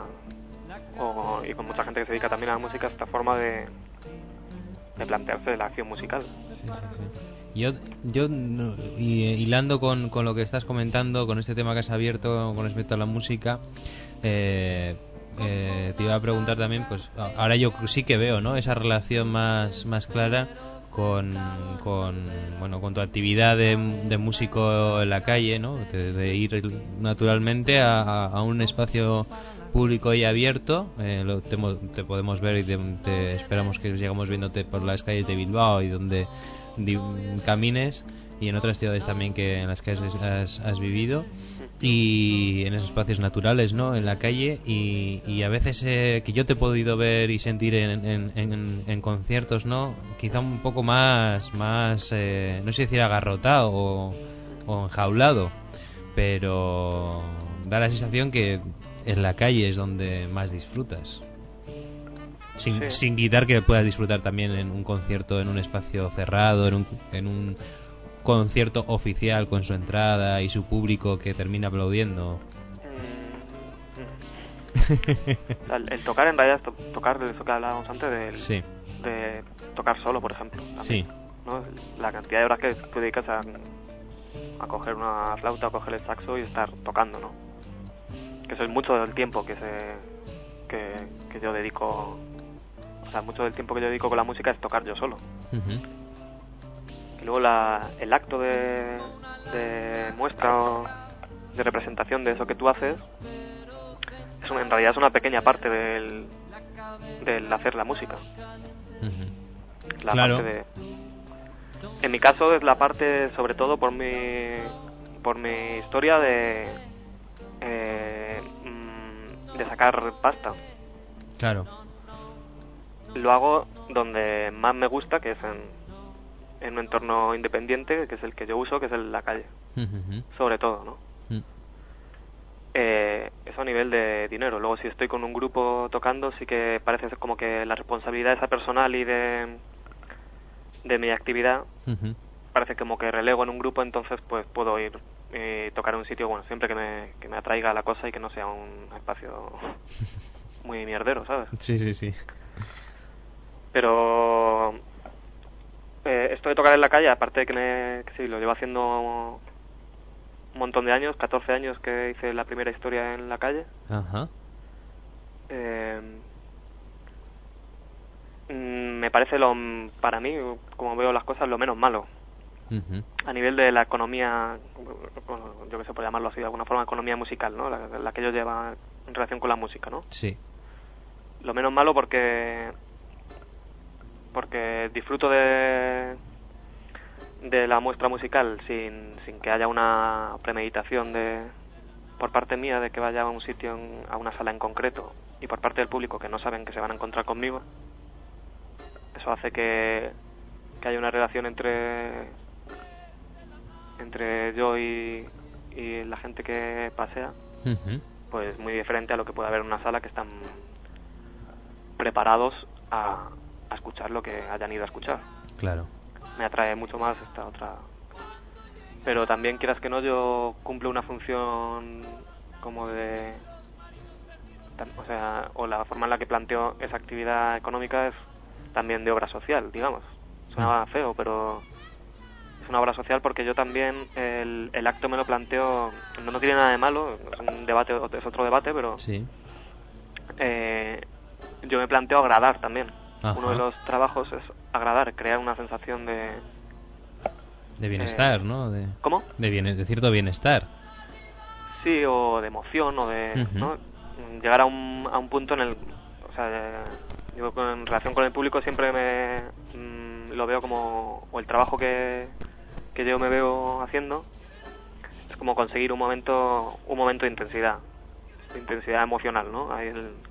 y con mucha gente que se dedica también a la música esta forma de plantearse la acción musical. Sí. Yo hilando con lo que estás comentando, con este tema que has abierto con respecto a la música, te iba a preguntar también, pues ahora yo sí que veo, ¿no?, esa relación más clara con tu actividad de músico en la calle, ¿no?, de ir naturalmente a un espacio público y abierto. Te podemos ver y te esperamos que sigamos viéndote por las calles de Bilbao y donde camines, y en otras ciudades también en las que has vivido, y en esos espacios naturales, ¿no?, en la calle, y a veces que yo te he podido ver y sentir en conciertos, ¿no?, quizá un poco más no sé si decir agarrotado o enjaulado, pero da la sensación que en la calle es donde más disfrutas. Sin quitar que puedas disfrutar también en un concierto en un espacio cerrado, en un concierto oficial con su entrada y su público que termina aplaudiendo. O sea, el tocar en realidad es tocar de eso que hablábamos antes de tocar solo, por ejemplo, también, ¿no? La cantidad de horas que tú dedicas a coger una flauta o coger el saxo y estar tocando, ¿no? Que eso es mucho del tiempo que yo dedico. O sea, mucho del tiempo que yo dedico con la música es tocar yo solo. Y luego el acto de muestra o de representación de eso que tú haces en realidad es una pequeña parte del hacer la música. Claro. En mi caso es la parte, sobre todo por mi historia de sacar pasta. Claro. Lo hago donde más me gusta, que es en un entorno independiente, que es el que yo uso, que es la calle, sobre todo, ¿no? Eso a nivel de dinero. Luego, si estoy con un grupo tocando, sí que parece ser como que la responsabilidad esa personal y de mi actividad parece como que relego en un grupo, entonces pues puedo ir y tocar en un sitio, bueno, siempre que me atraiga la cosa y que no sea un espacio muy mierdero, ¿sabes? Sí. Pero esto de tocar en la calle, aparte de que sí, lo llevo haciendo un montón de años, 14 años que hice la primera historia en la calle. Ajá. Me parece para mí, como veo las cosas, lo menos malo. A nivel de la economía, yo que sé, por llamarlo así de alguna forma, economía musical, ¿no? La que ellos llevan en relación con la música, ¿no? Sí. Lo menos malo porque disfruto de la muestra musical sin que haya una premeditación por parte mía de que vaya a un sitio, a una sala en concreto, y por parte del público que no saben que se van a encontrar conmigo. Eso hace que haya una relación entre yo y la gente que pasea, pues muy diferente a lo que puede haber en una sala, que están preparados a escuchar lo que hayan ido a escuchar. Claro. Me atrae mucho más esta otra. Pero también, quieras que no, yo cumplo una función como o la forma en la que planteo esa actividad económica es también de obra social, digamos. Suena feo, pero es una obra social porque yo también el acto me lo planteo, no tiene nada de malo, es un debate, es otro debate, pero sí. Yo me planteo agradar también. Ajá. Uno de los trabajos es agradar, crear una sensación de bienestar, ¿no? ¿Cómo? De cierto bienestar. Sí, o de emoción, o de ¿no? Llegar a un punto en el, o sea, yo en relación con el público siempre lo veo como, o el trabajo que yo me veo haciendo es como conseguir un momento de intensidad emocional, ¿no? Ahí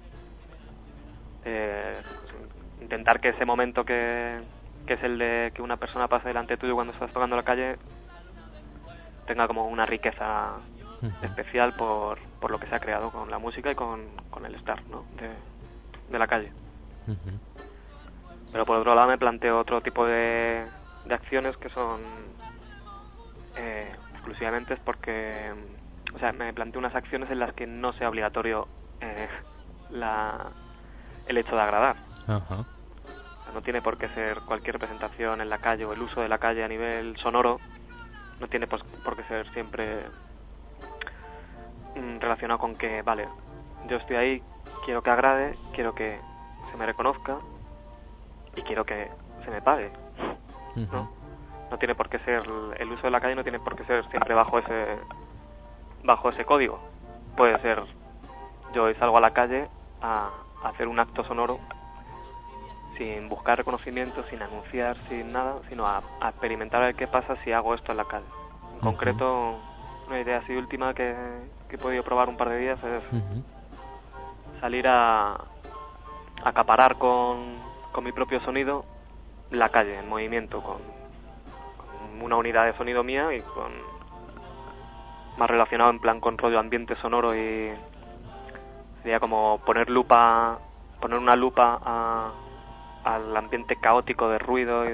intentar que ese momento que es el de que una persona pase delante tuyo cuando estás tocando la calle tenga como una riqueza especial por lo que se ha creado con la música y con el estar, ¿no? de la calle. Pero por otro lado me planteo otro tipo de acciones que son exclusivamente porque, o sea, me planteo unas acciones en las que no sea obligatorio el hecho de agradar. Ajá. No tiene por qué ser cualquier representación en la calle o el uso de la calle a nivel sonoro, no tiene por qué ser siempre relacionado con que, vale, yo estoy ahí, quiero que agrade, quiero que se me reconozca y quiero que se me pague, ¿no? No tiene por qué ser, el uso de la calle no tiene por qué ser siempre bajo ese código. Puede ser, yo hoy salgo a la calle a hacer un acto sonoro sin buscar reconocimiento, sin anunciar, sin nada, sino a experimentar a ver qué pasa si hago esto en la calle. En concreto, una idea así última que he podido probar un par de días es salir a acaparar con mi propio sonido la calle en movimiento, con una unidad de sonido mía y más relacionado en plan con rollo ambiente sonoro, y sería como poner una lupa al ambiente caótico de ruido y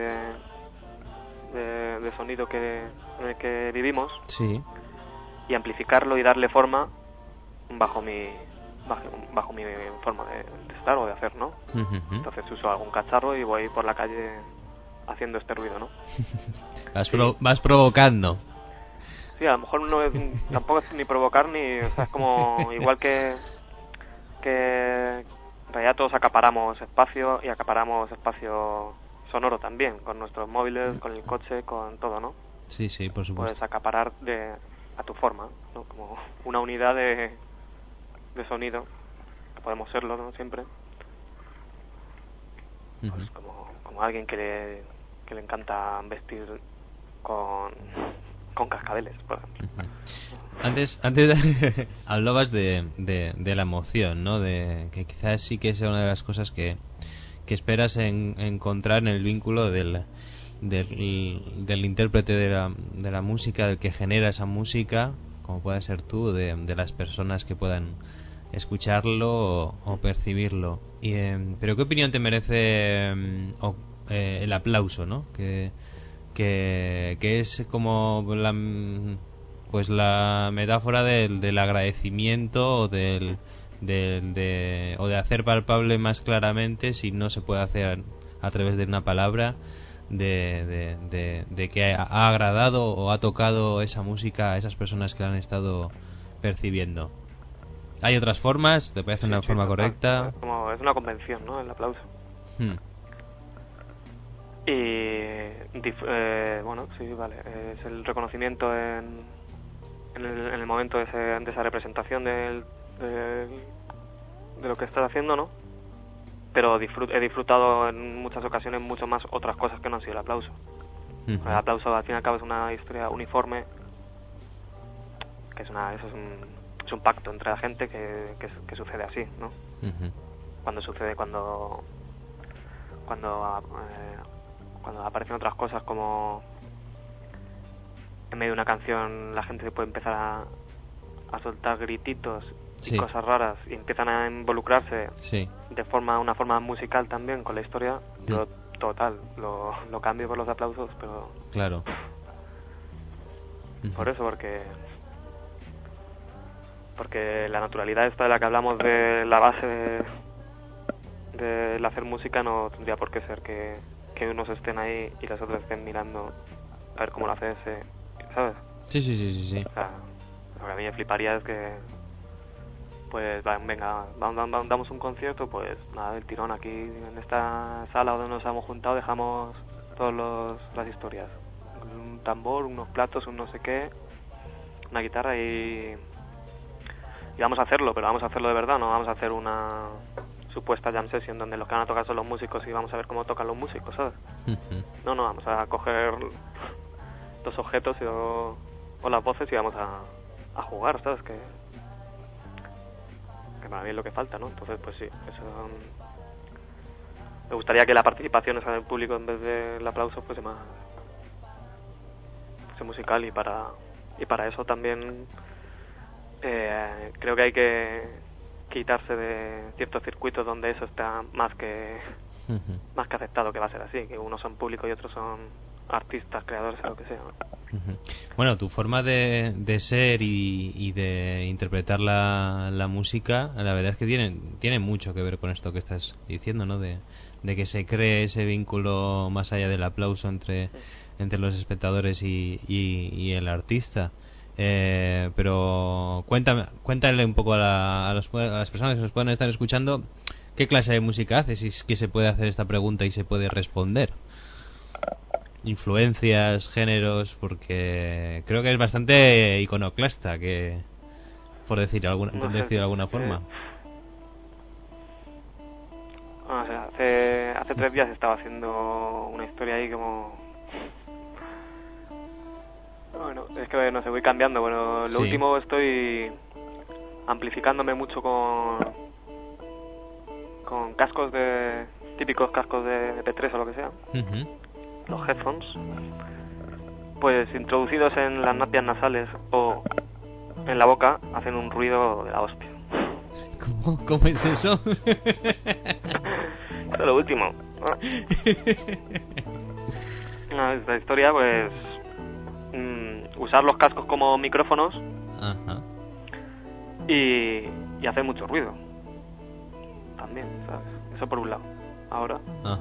de sonido en el que vivimos, sí, y amplificarlo y darle forma bajo mi forma de estar o de hacer, ¿no? Entonces uso algún cacharro y voy por la calle haciendo este ruido, ¿no? Vas provocando. Sí, a lo mejor tampoco es ni provocar ni, o sea, es como igual que en realidad todos acaparamos espacio, y acaparamos espacio sonoro también, con nuestros móviles, con el coche, con todo, ¿no? Sí, por supuesto. Puedes acaparar a tu forma, ¿no? Como una unidad de sonido, que podemos serlo, ¿no? Siempre. Pues como alguien que le encanta vestir con cascabeles, por ejemplo. Antes hablabas de la emoción, ¿no? De que quizás sí que sea una de las cosas que esperas encontrar en el vínculo del del intérprete de la música, del que genera esa música, como pueda ser tú, de las personas que puedan escucharlo o percibirlo. Pero ¿qué opinión te merece el aplauso, ¿no? Que es como la metáfora del agradecimiento o de hacer palpable más claramente, si no se puede hacer a través de una palabra, de que ha agradado o ha tocado esa música a esas personas que la han estado percibiendo. ¿Hay otras formas? ¿Te parece una forma correcta? Es una convención, ¿no? El aplauso. Y bueno, sí, vale. Es el reconocimiento en el momento de esa representación de lo que estás haciendo, ¿no? Pero he disfrutado en muchas ocasiones mucho más otras cosas que no han sido el aplauso. El aplauso al fin y al cabo es una historia uniforme, que es un pacto entre la gente que sucede así, ¿no? Cuando aparecen otras cosas, como en medio de una canción la gente se puede empezar a soltar grititos y cosas raras y empiezan a involucrarse de una forma musical también con la historia. Yo total lo cambio por los aplausos, pero claro, por eso, porque la naturalidad esta de la que hablamos, de la base del hacer música, no tendría por qué ser que unos estén ahí y los otros estén mirando a ver cómo lo hace ese, ¿sabes? Sí. O sea, lo que a mí me fliparía es que, pues, venga, damos un concierto, pues nada, del tirón aquí en esta sala donde nos hemos juntado, dejamos las historias, un tambor, unos platos, un no sé qué, una guitarra y vamos a hacerlo, pero vamos a hacerlo de verdad, no vamos a hacer una supuesta jam session donde los que van a tocar son los músicos y vamos a ver cómo tocan los músicos, ¿sabes? No, vamos a coger los objetos o las voces y vamos a jugar, ¿sabes? Que para mí es lo que falta, ¿no? Entonces, pues sí, eso, me gustaría que la participación esa del público en vez del aplauso fuese musical, y para eso también creo que hay que quitarse de ciertos circuitos donde eso está más que aceptado, que va a ser así, que unos son públicos y otros son artistas, creadores, lo que sea, ¿no? Bueno, tu forma de ser y de interpretar la música, la verdad es que tiene mucho que ver con esto que estás diciendo, ¿no? De que se cree ese vínculo más allá del aplauso entre los espectadores y el artista. Pero cuéntale un poco a las personas que nos pueden estar escuchando qué clase de música haces, y es que se puede hacer esta pregunta y se puede responder. Influencias, géneros, porque creo que es bastante iconoclasta, que por decir de alguna forma. O sea, hace 3 días estaba haciendo una historia ahí como... Bueno, es que no sé, voy cambiando. Bueno, lo último estoy amplificándome mucho con cascos típicos cascos de MP3 o lo que sea. Los headphones, pues introducidos en las napias nasales o en la boca, hacen un ruido de la hostia. ¿Cómo es eso? Eso es lo último. Esta historia, pues usar los cascos como micrófonos. Ajá. Y hacer mucho ruido también, ¿sabes? Eso por un lado. Ahora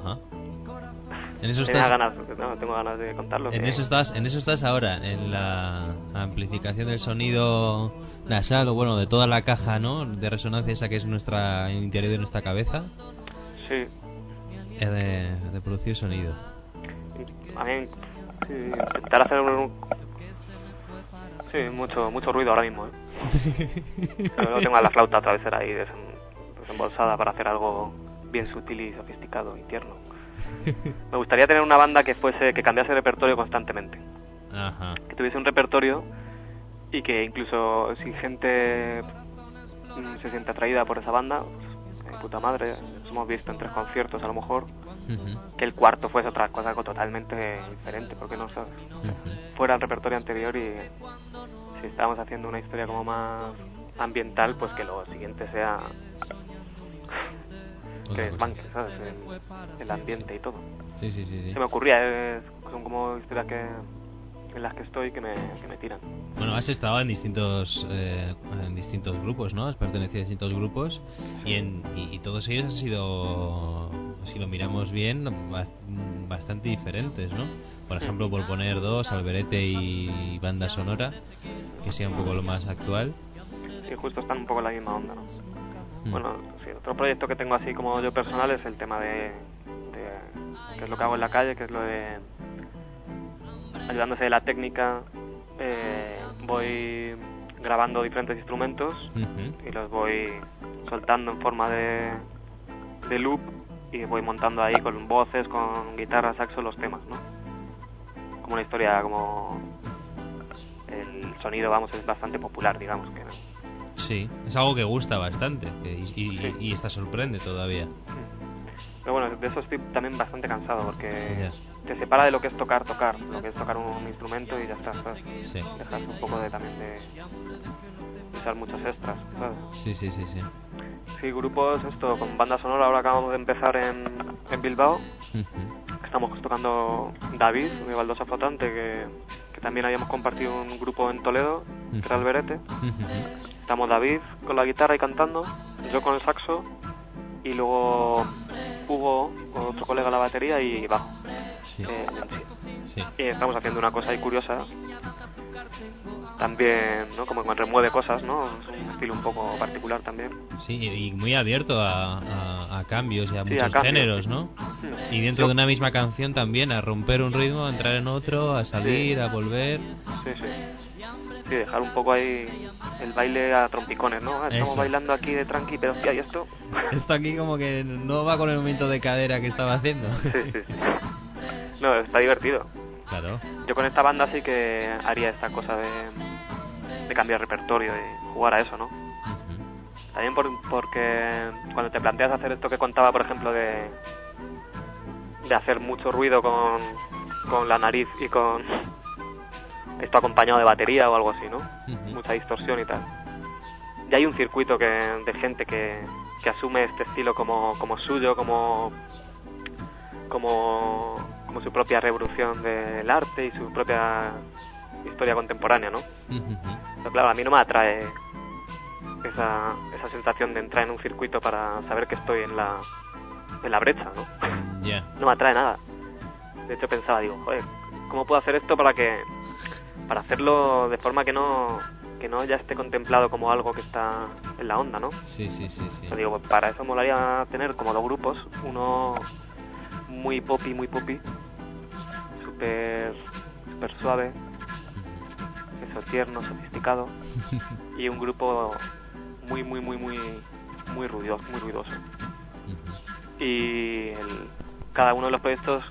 en eso tengo ganas de contarlo. En eso estás ahora, en la amplificación del sonido nasal, o bueno, de toda la caja, ¿no?, de resonancia esa que es el interior de nuestra cabeza. Sí. De producir sonido. A mí, intentar hacer mucho ruido ahora mismo, No tengo a la flauta travesera ahí desembolsada para hacer algo bien sutil y sofisticado y tierno. Me gustaría tener una banda que cambiase de repertorio constantemente. Ajá. Que tuviese un repertorio y que incluso si gente se siente atraída por esa banda, pues, puta madre, nos hemos visto en 3 conciertos a lo mejor, que el cuarto fuese otra cosa totalmente diferente, porque no sabes, fuera el repertorio anterior, y si estábamos haciendo una historia como más ambiental, pues que lo siguiente sea que desbanque, ¿sabes? El ambiente y todo. Sí. Se me ocurría, son como historias en las que estoy que me tiran. Bueno, has estado en distintos grupos, ¿no? Has pertenecido a distintos grupos y todos ellos han sido, si lo miramos bien, bastante diferentes, ¿no? Por ejemplo, por poner dos, Alberete y Banda Sonora, que sea un poco lo más actual. Sí, justo están un poco en la misma onda, ¿no? Bueno, sí, otro proyecto que tengo así como yo personal es el tema de que es lo que hago en la calle, que es lo de ayudándose de la técnica, voy grabando diferentes instrumentos y los voy soltando en forma de loop, y voy montando ahí con voces, con guitarra, saxo, los temas, ¿no? Como una historia, como el sonido, vamos, es bastante popular, digamos que, ¿no? Sí, es algo que gusta bastante y esta sorprende todavía. Pero bueno, de eso estoy también bastante cansado, porque te separa de lo que es tocar, lo que es tocar un instrumento y ya está, ¿sabes? Sí. Dejas un poco también de usar muchos extras, ¿sabes? Sí. Sí, grupos, esto, con Banda Sonora ahora acabamos de empezar en Bilbao. Estamos tocando David, de Baldosa Flotante, que también habíamos compartido un grupo en Toledo, que era Alberete. Estamos David con la guitarra y cantando, yo con el saxo, y luego Hugo, otro colega, la batería y bajo. Sí. Y estamos haciendo una cosa ahí curiosa también, ¿no? Como que remueve cosas, ¿no? Es un estilo un poco particular también. Sí, y muy abierto a cambios y a muchos géneros, ¿no? Y dentro de una misma canción también, a romper un ritmo, a entrar en otro, a salir, a volver. Sí, dejar un poco ahí el baile a trompicones, ¿no? Estamos bailando aquí de tranqui, pero hostia, ¿y esto? Esto aquí como que no va con el movimiento de cadera que estaba haciendo. Sí. No, está divertido. Claro. Yo con esta banda sí que haría esta cosa de cambiar repertorio y jugar a eso, ¿no? También porque cuando te planteas hacer esto que contaba, por ejemplo, de hacer mucho ruido con la nariz y con esto acompañado de batería o algo así, ¿no? Mucha distorsión y tal. Y hay un circuito de gente que asume este estilo como suyo, como su propia revolución del arte y su propia historia contemporánea, ¿no? Pero claro, a mí no me atrae esa sensación de entrar en un circuito para saber que estoy en la brecha, ¿no? No me atrae nada. De hecho pensaba, digo, joder, ¿cómo puedo hacer esto para hacerlo de forma que no ya esté contemplado como algo que está en la onda, ¿no? Sí. Yo digo, pues para eso molaría tener como dos grupos, uno muy poppy, súper suave, eso, tierno, sofisticado, y un grupo muy ruidoso. Y cada uno de los proyectos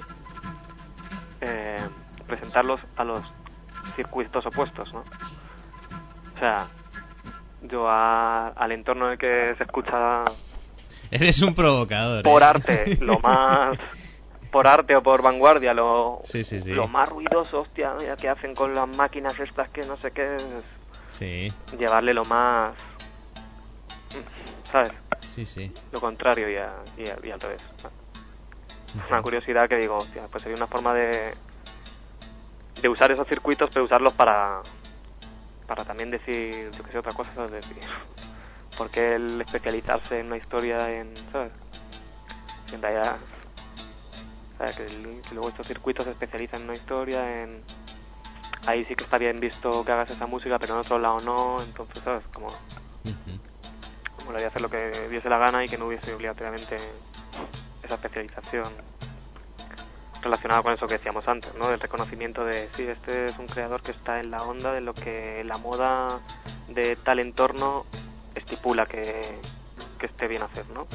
presentarlos a los circuitos opuestos, ¿no? O sea, yo al entorno en el que se escucha... Eres un provocador. Por arte, por arte o por vanguardia, lo más ruidoso, hostia, ya que hacen con las máquinas estas que no sé qué, llevarle lo más, ¿sabes? Sí. Lo contrario y al revés. Una curiosidad que digo, hostia, pues sería una forma de usar esos circuitos, pero usarlos para también decir, yo que sé, otra cosa, ¿sabes? Decir, ¿por qué el especializarse en una historia, ¿sabes? En realidad, ¿sabes? Que luego estos circuitos se especializan en una historia, ahí sí que está bien visto que hagas esa música, pero en otro lado no, entonces, ¿sabes? Como lo de hacer lo que diese la gana y que no hubiese obligatoriamente esa especialización relacionada con eso que decíamos antes, ¿no? Del reconocimiento de, sí, este es un creador que está en la onda de lo que la moda de tal entorno estipula que esté bien hacer, ¿no?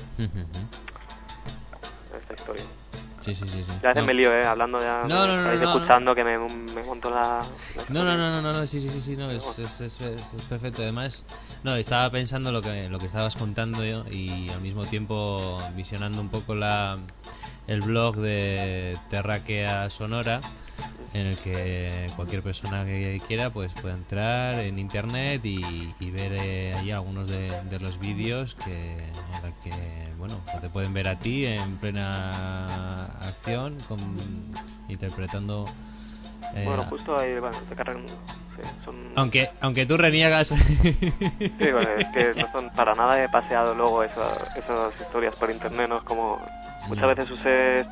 Esta historia. Sí. Ya a veces me lío, hablando ya, estáis escuchando que me monto la sí, no, es perfecto. Además, estaba pensando lo que estabas contando yo, y al mismo tiempo visionando un poco el blog de Terráquea Sonora, en el que cualquier persona que quiera pues puede entrar en internet y ver ahí algunos de los vídeos en los que bueno, pues te pueden ver a ti en plena acción interpretando. Bueno, justo ahí se cargan. Sí, aunque tú reniegas. Sí, bueno, es que no son para nada. He paseado luego esas historias por internet, ¿no? Es como muchas veces usé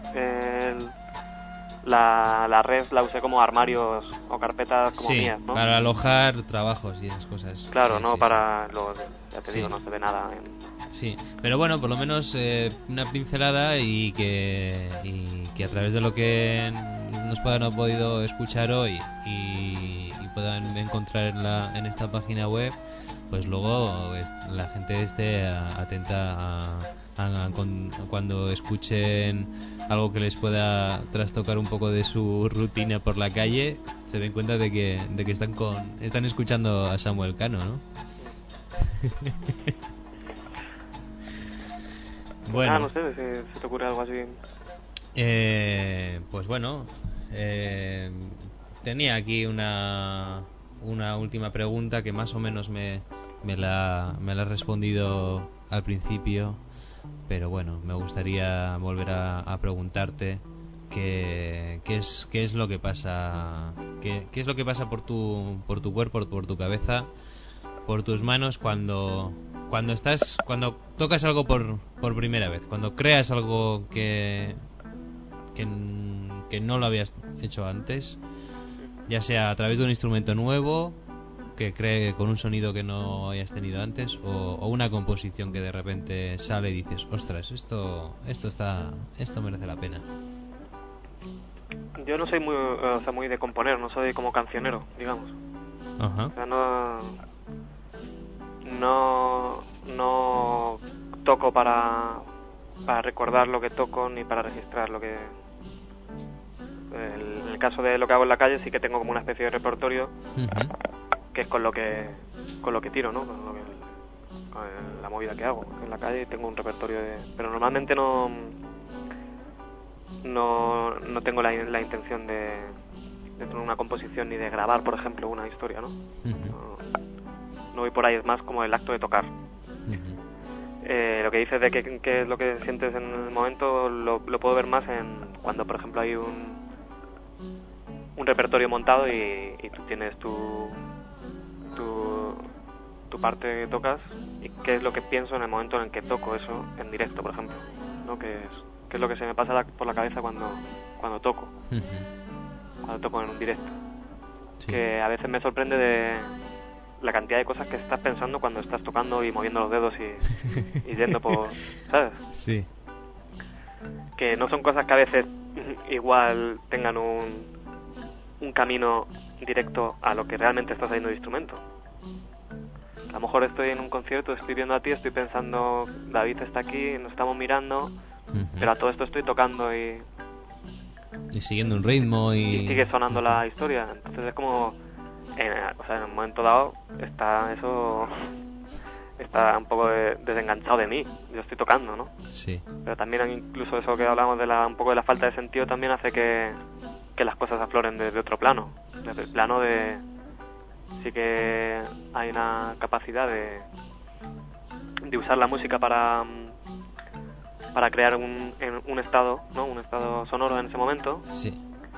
la red, la usé como armarios o carpetas como mías, ¿no? Para alojar trabajos y esas cosas. Claro, sí, no sí, para luego, ya te digo, no se ve nada Sí, pero bueno, por lo menos una pincelada y que a través de lo que nos puedan podido escuchar hoy y puedan encontrar en esta página web, pues luego la gente esté atenta cuando escuchen algo que les pueda trastocar un poco de su rutina por la calle, se den cuenta de que están escuchando a Samuel Cano, ¿no? Bueno, no sé si te ocurre algo así. Pues bueno, tenía aquí una última pregunta que más o menos me la has respondido al principio, pero bueno, me gustaría volver a preguntarte qué es lo que pasa, qué es lo que pasa por tu cuerpo, por tu cabeza, por tus manos cuando tocas algo por primera vez, cuando creas algo que no lo habías hecho antes, ya sea a través de un instrumento nuevo que cree con un sonido que no hayas tenido antes, o una composición que de repente sale y dices, ostras, esto merece la pena. Yo no soy muy de componer, no soy como cancionero, digamos. Ajá. O sea, no toco para recordar lo que toco ni para registrar lo que. En el caso de lo que hago en la calle sí que tengo como una especie de repertorio, que es con lo que tiro, ¿no? Con la movida que hago en la calle tengo un repertorio pero normalmente no tengo la intención de tener una composición ni de grabar, por ejemplo, una historia, ¿no? No voy por ahí, es más como el acto de tocar. Lo que dices de que es lo que sientes en el momento lo puedo ver más cuando, por ejemplo, hay un repertorio montado y tú tienes tu parte que tocas, y qué es lo que pienso en el momento en el que toco eso en directo, por ejemplo, ¿no? Qué es lo que se me pasa por la cabeza cuando toco, cuando toco en un directo. Sí. Que a veces me sorprende de la cantidad de cosas que estás pensando cuando estás tocando y moviendo los dedos y yendo por, ¿sabes? Sí. Que no son cosas que a veces igual tengan un camino directo a lo que realmente estás haciendo de instrumento. A lo mejor estoy en un concierto, estoy viendo a ti, estoy pensando, David está aquí, nos estamos mirando, pero a todo esto estoy tocando y siguiendo un ritmo y sigue sonando la historia. Entonces es como en un momento dado está un poco desenganchado de mí, yo estoy tocando, ¿no? Sí. Pero también incluso eso que hablamos de un poco de la falta de sentido también hace que las cosas afloren desde otro plano, desde el plano de sí que hay una capacidad de usar la música para crear un estado, ¿no? Un estado sonoro en ese momento. Sí.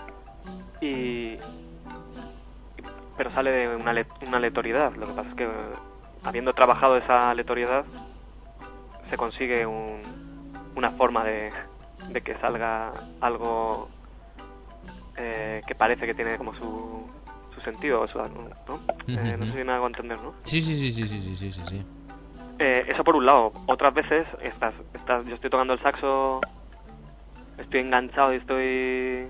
Pero sale de una aleatoriedad. Lo que pasa es que habiendo trabajado esa aleatoriedad se consigue una forma de que salga algo que parece que tiene como su sentido, ¿no? No sé si me hago entender, ¿no? Sí. Eso por un lado. Otras veces yo estoy tocando el saxo, estoy enganchado y estoy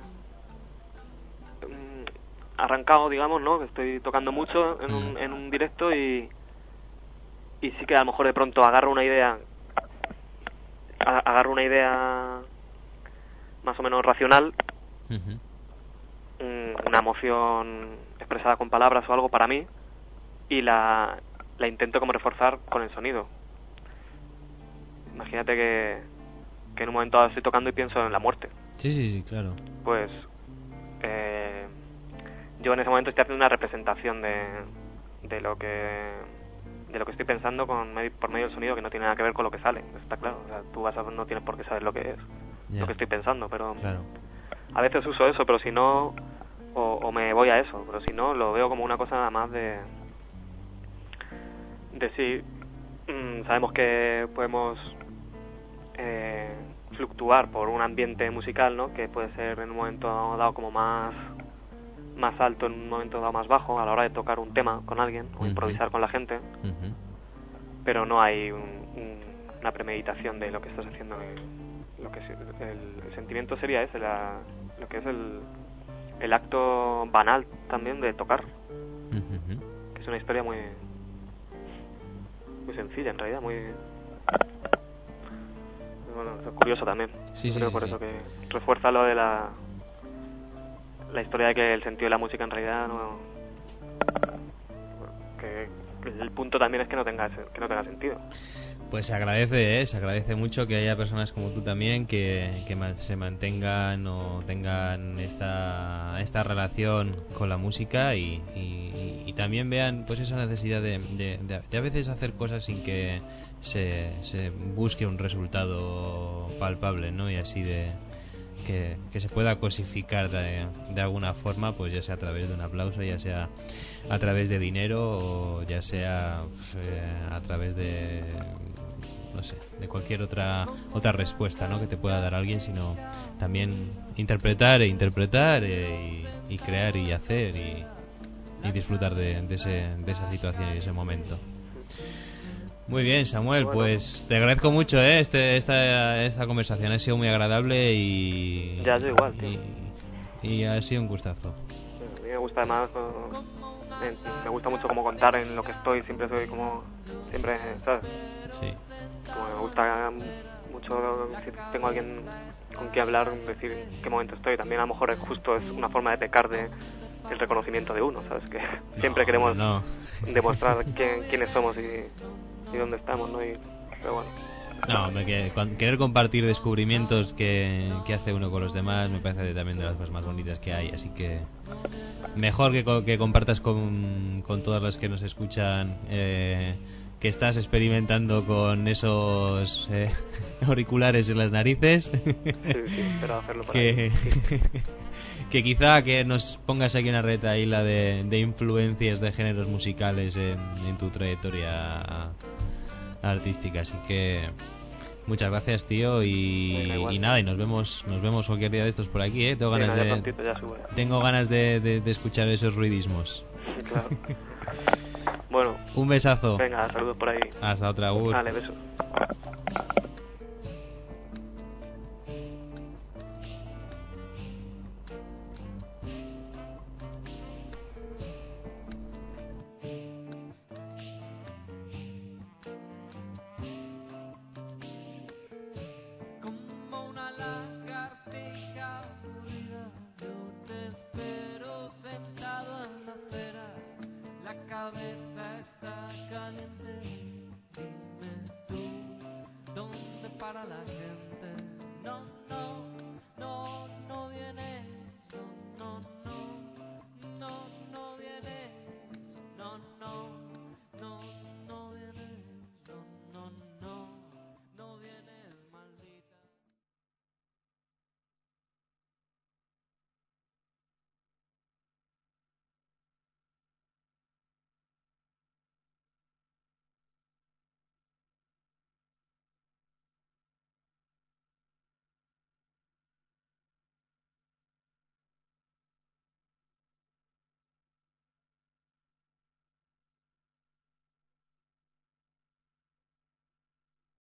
arrancado, digamos, ¿no? Que estoy tocando mucho en un directo y sí que a lo mejor de pronto agarro una idea más o menos racional, una emoción expresada con palabras o algo para mí, y la intento como reforzar con el sonido. Imagínate en un momento dado estoy tocando y pienso en la muerte. Sí, claro. Pues yo en ese momento estoy haciendo una representación de lo que estoy pensando por medio del sonido, que no tiene nada que ver con lo que sale, está claro. O sea, tú no tienes por qué saber lo que es, lo que estoy pensando, pero claro. A veces uso eso, pero si no, o me voy a eso, pero si no, lo veo como una cosa nada más de sí, sabemos que podemos fluctuar por un ambiente musical, ¿no? Que puede ser en un momento dado como más alto, en un momento dado más bajo a la hora de tocar un tema con alguien o improvisar con la gente, pero no hay una premeditación de lo que estás haciendo. Lo que el sentimiento sería ese, lo que es el acto banal también de tocar, que es una historia muy sencilla en realidad, muy curioso también. Creo por eso que refuerza lo de la historia de que el sentido de la música en realidad que el punto también es que no tenga sentido. Pues se agradece mucho que haya personas como tú también que se mantengan o tengan esta relación con la música y también vean pues esa necesidad de a veces hacer cosas sin que se busque un resultado palpable, ¿no? Y así que se pueda cosificar de alguna forma, pues ya sea a través de un aplauso, ya sea a través de dinero o ya sea a través de, no sé, de cualquier otra respuesta, ¿no? Que te pueda dar alguien, sino también interpretar y crear y hacer y disfrutar de esa situación y de ese momento. Muy bien, Samuel, bueno, pues te agradezco mucho esta conversación, ha sido muy agradable y ya yo igual, tío. Y ha sido un gustazo. A mí me gusta además, me gusta mucho como contar en lo que estoy, siempre, ¿sabes? Sí. Como me gusta mucho si tengo alguien con quien hablar, decir en qué momento estoy. También a lo mejor es una forma de pecar el reconocimiento de uno, ¿sabes? Que siempre queremos demostrar quiénes somos y dónde estamos, ¿no? Pero bueno. No, querer compartir descubrimientos que hace uno con los demás me parece también de las cosas más bonitas que hay, así que mejor que compartas con todas las que nos escuchan que estás experimentando con esos auriculares en las narices. Sí, espero hacerlo para ahí. Que quizá que nos pongas aquí una retaíla de influencias de géneros musicales en tu trayectoria artística, así que muchas gracias, tío, y nada, y nos vemos cualquier día de estos por aquí, tengo ganas de escuchar esos ruidismos. Claro. Bueno, un besazo. Venga, saludos por ahí. Hasta otra. Vale, besos.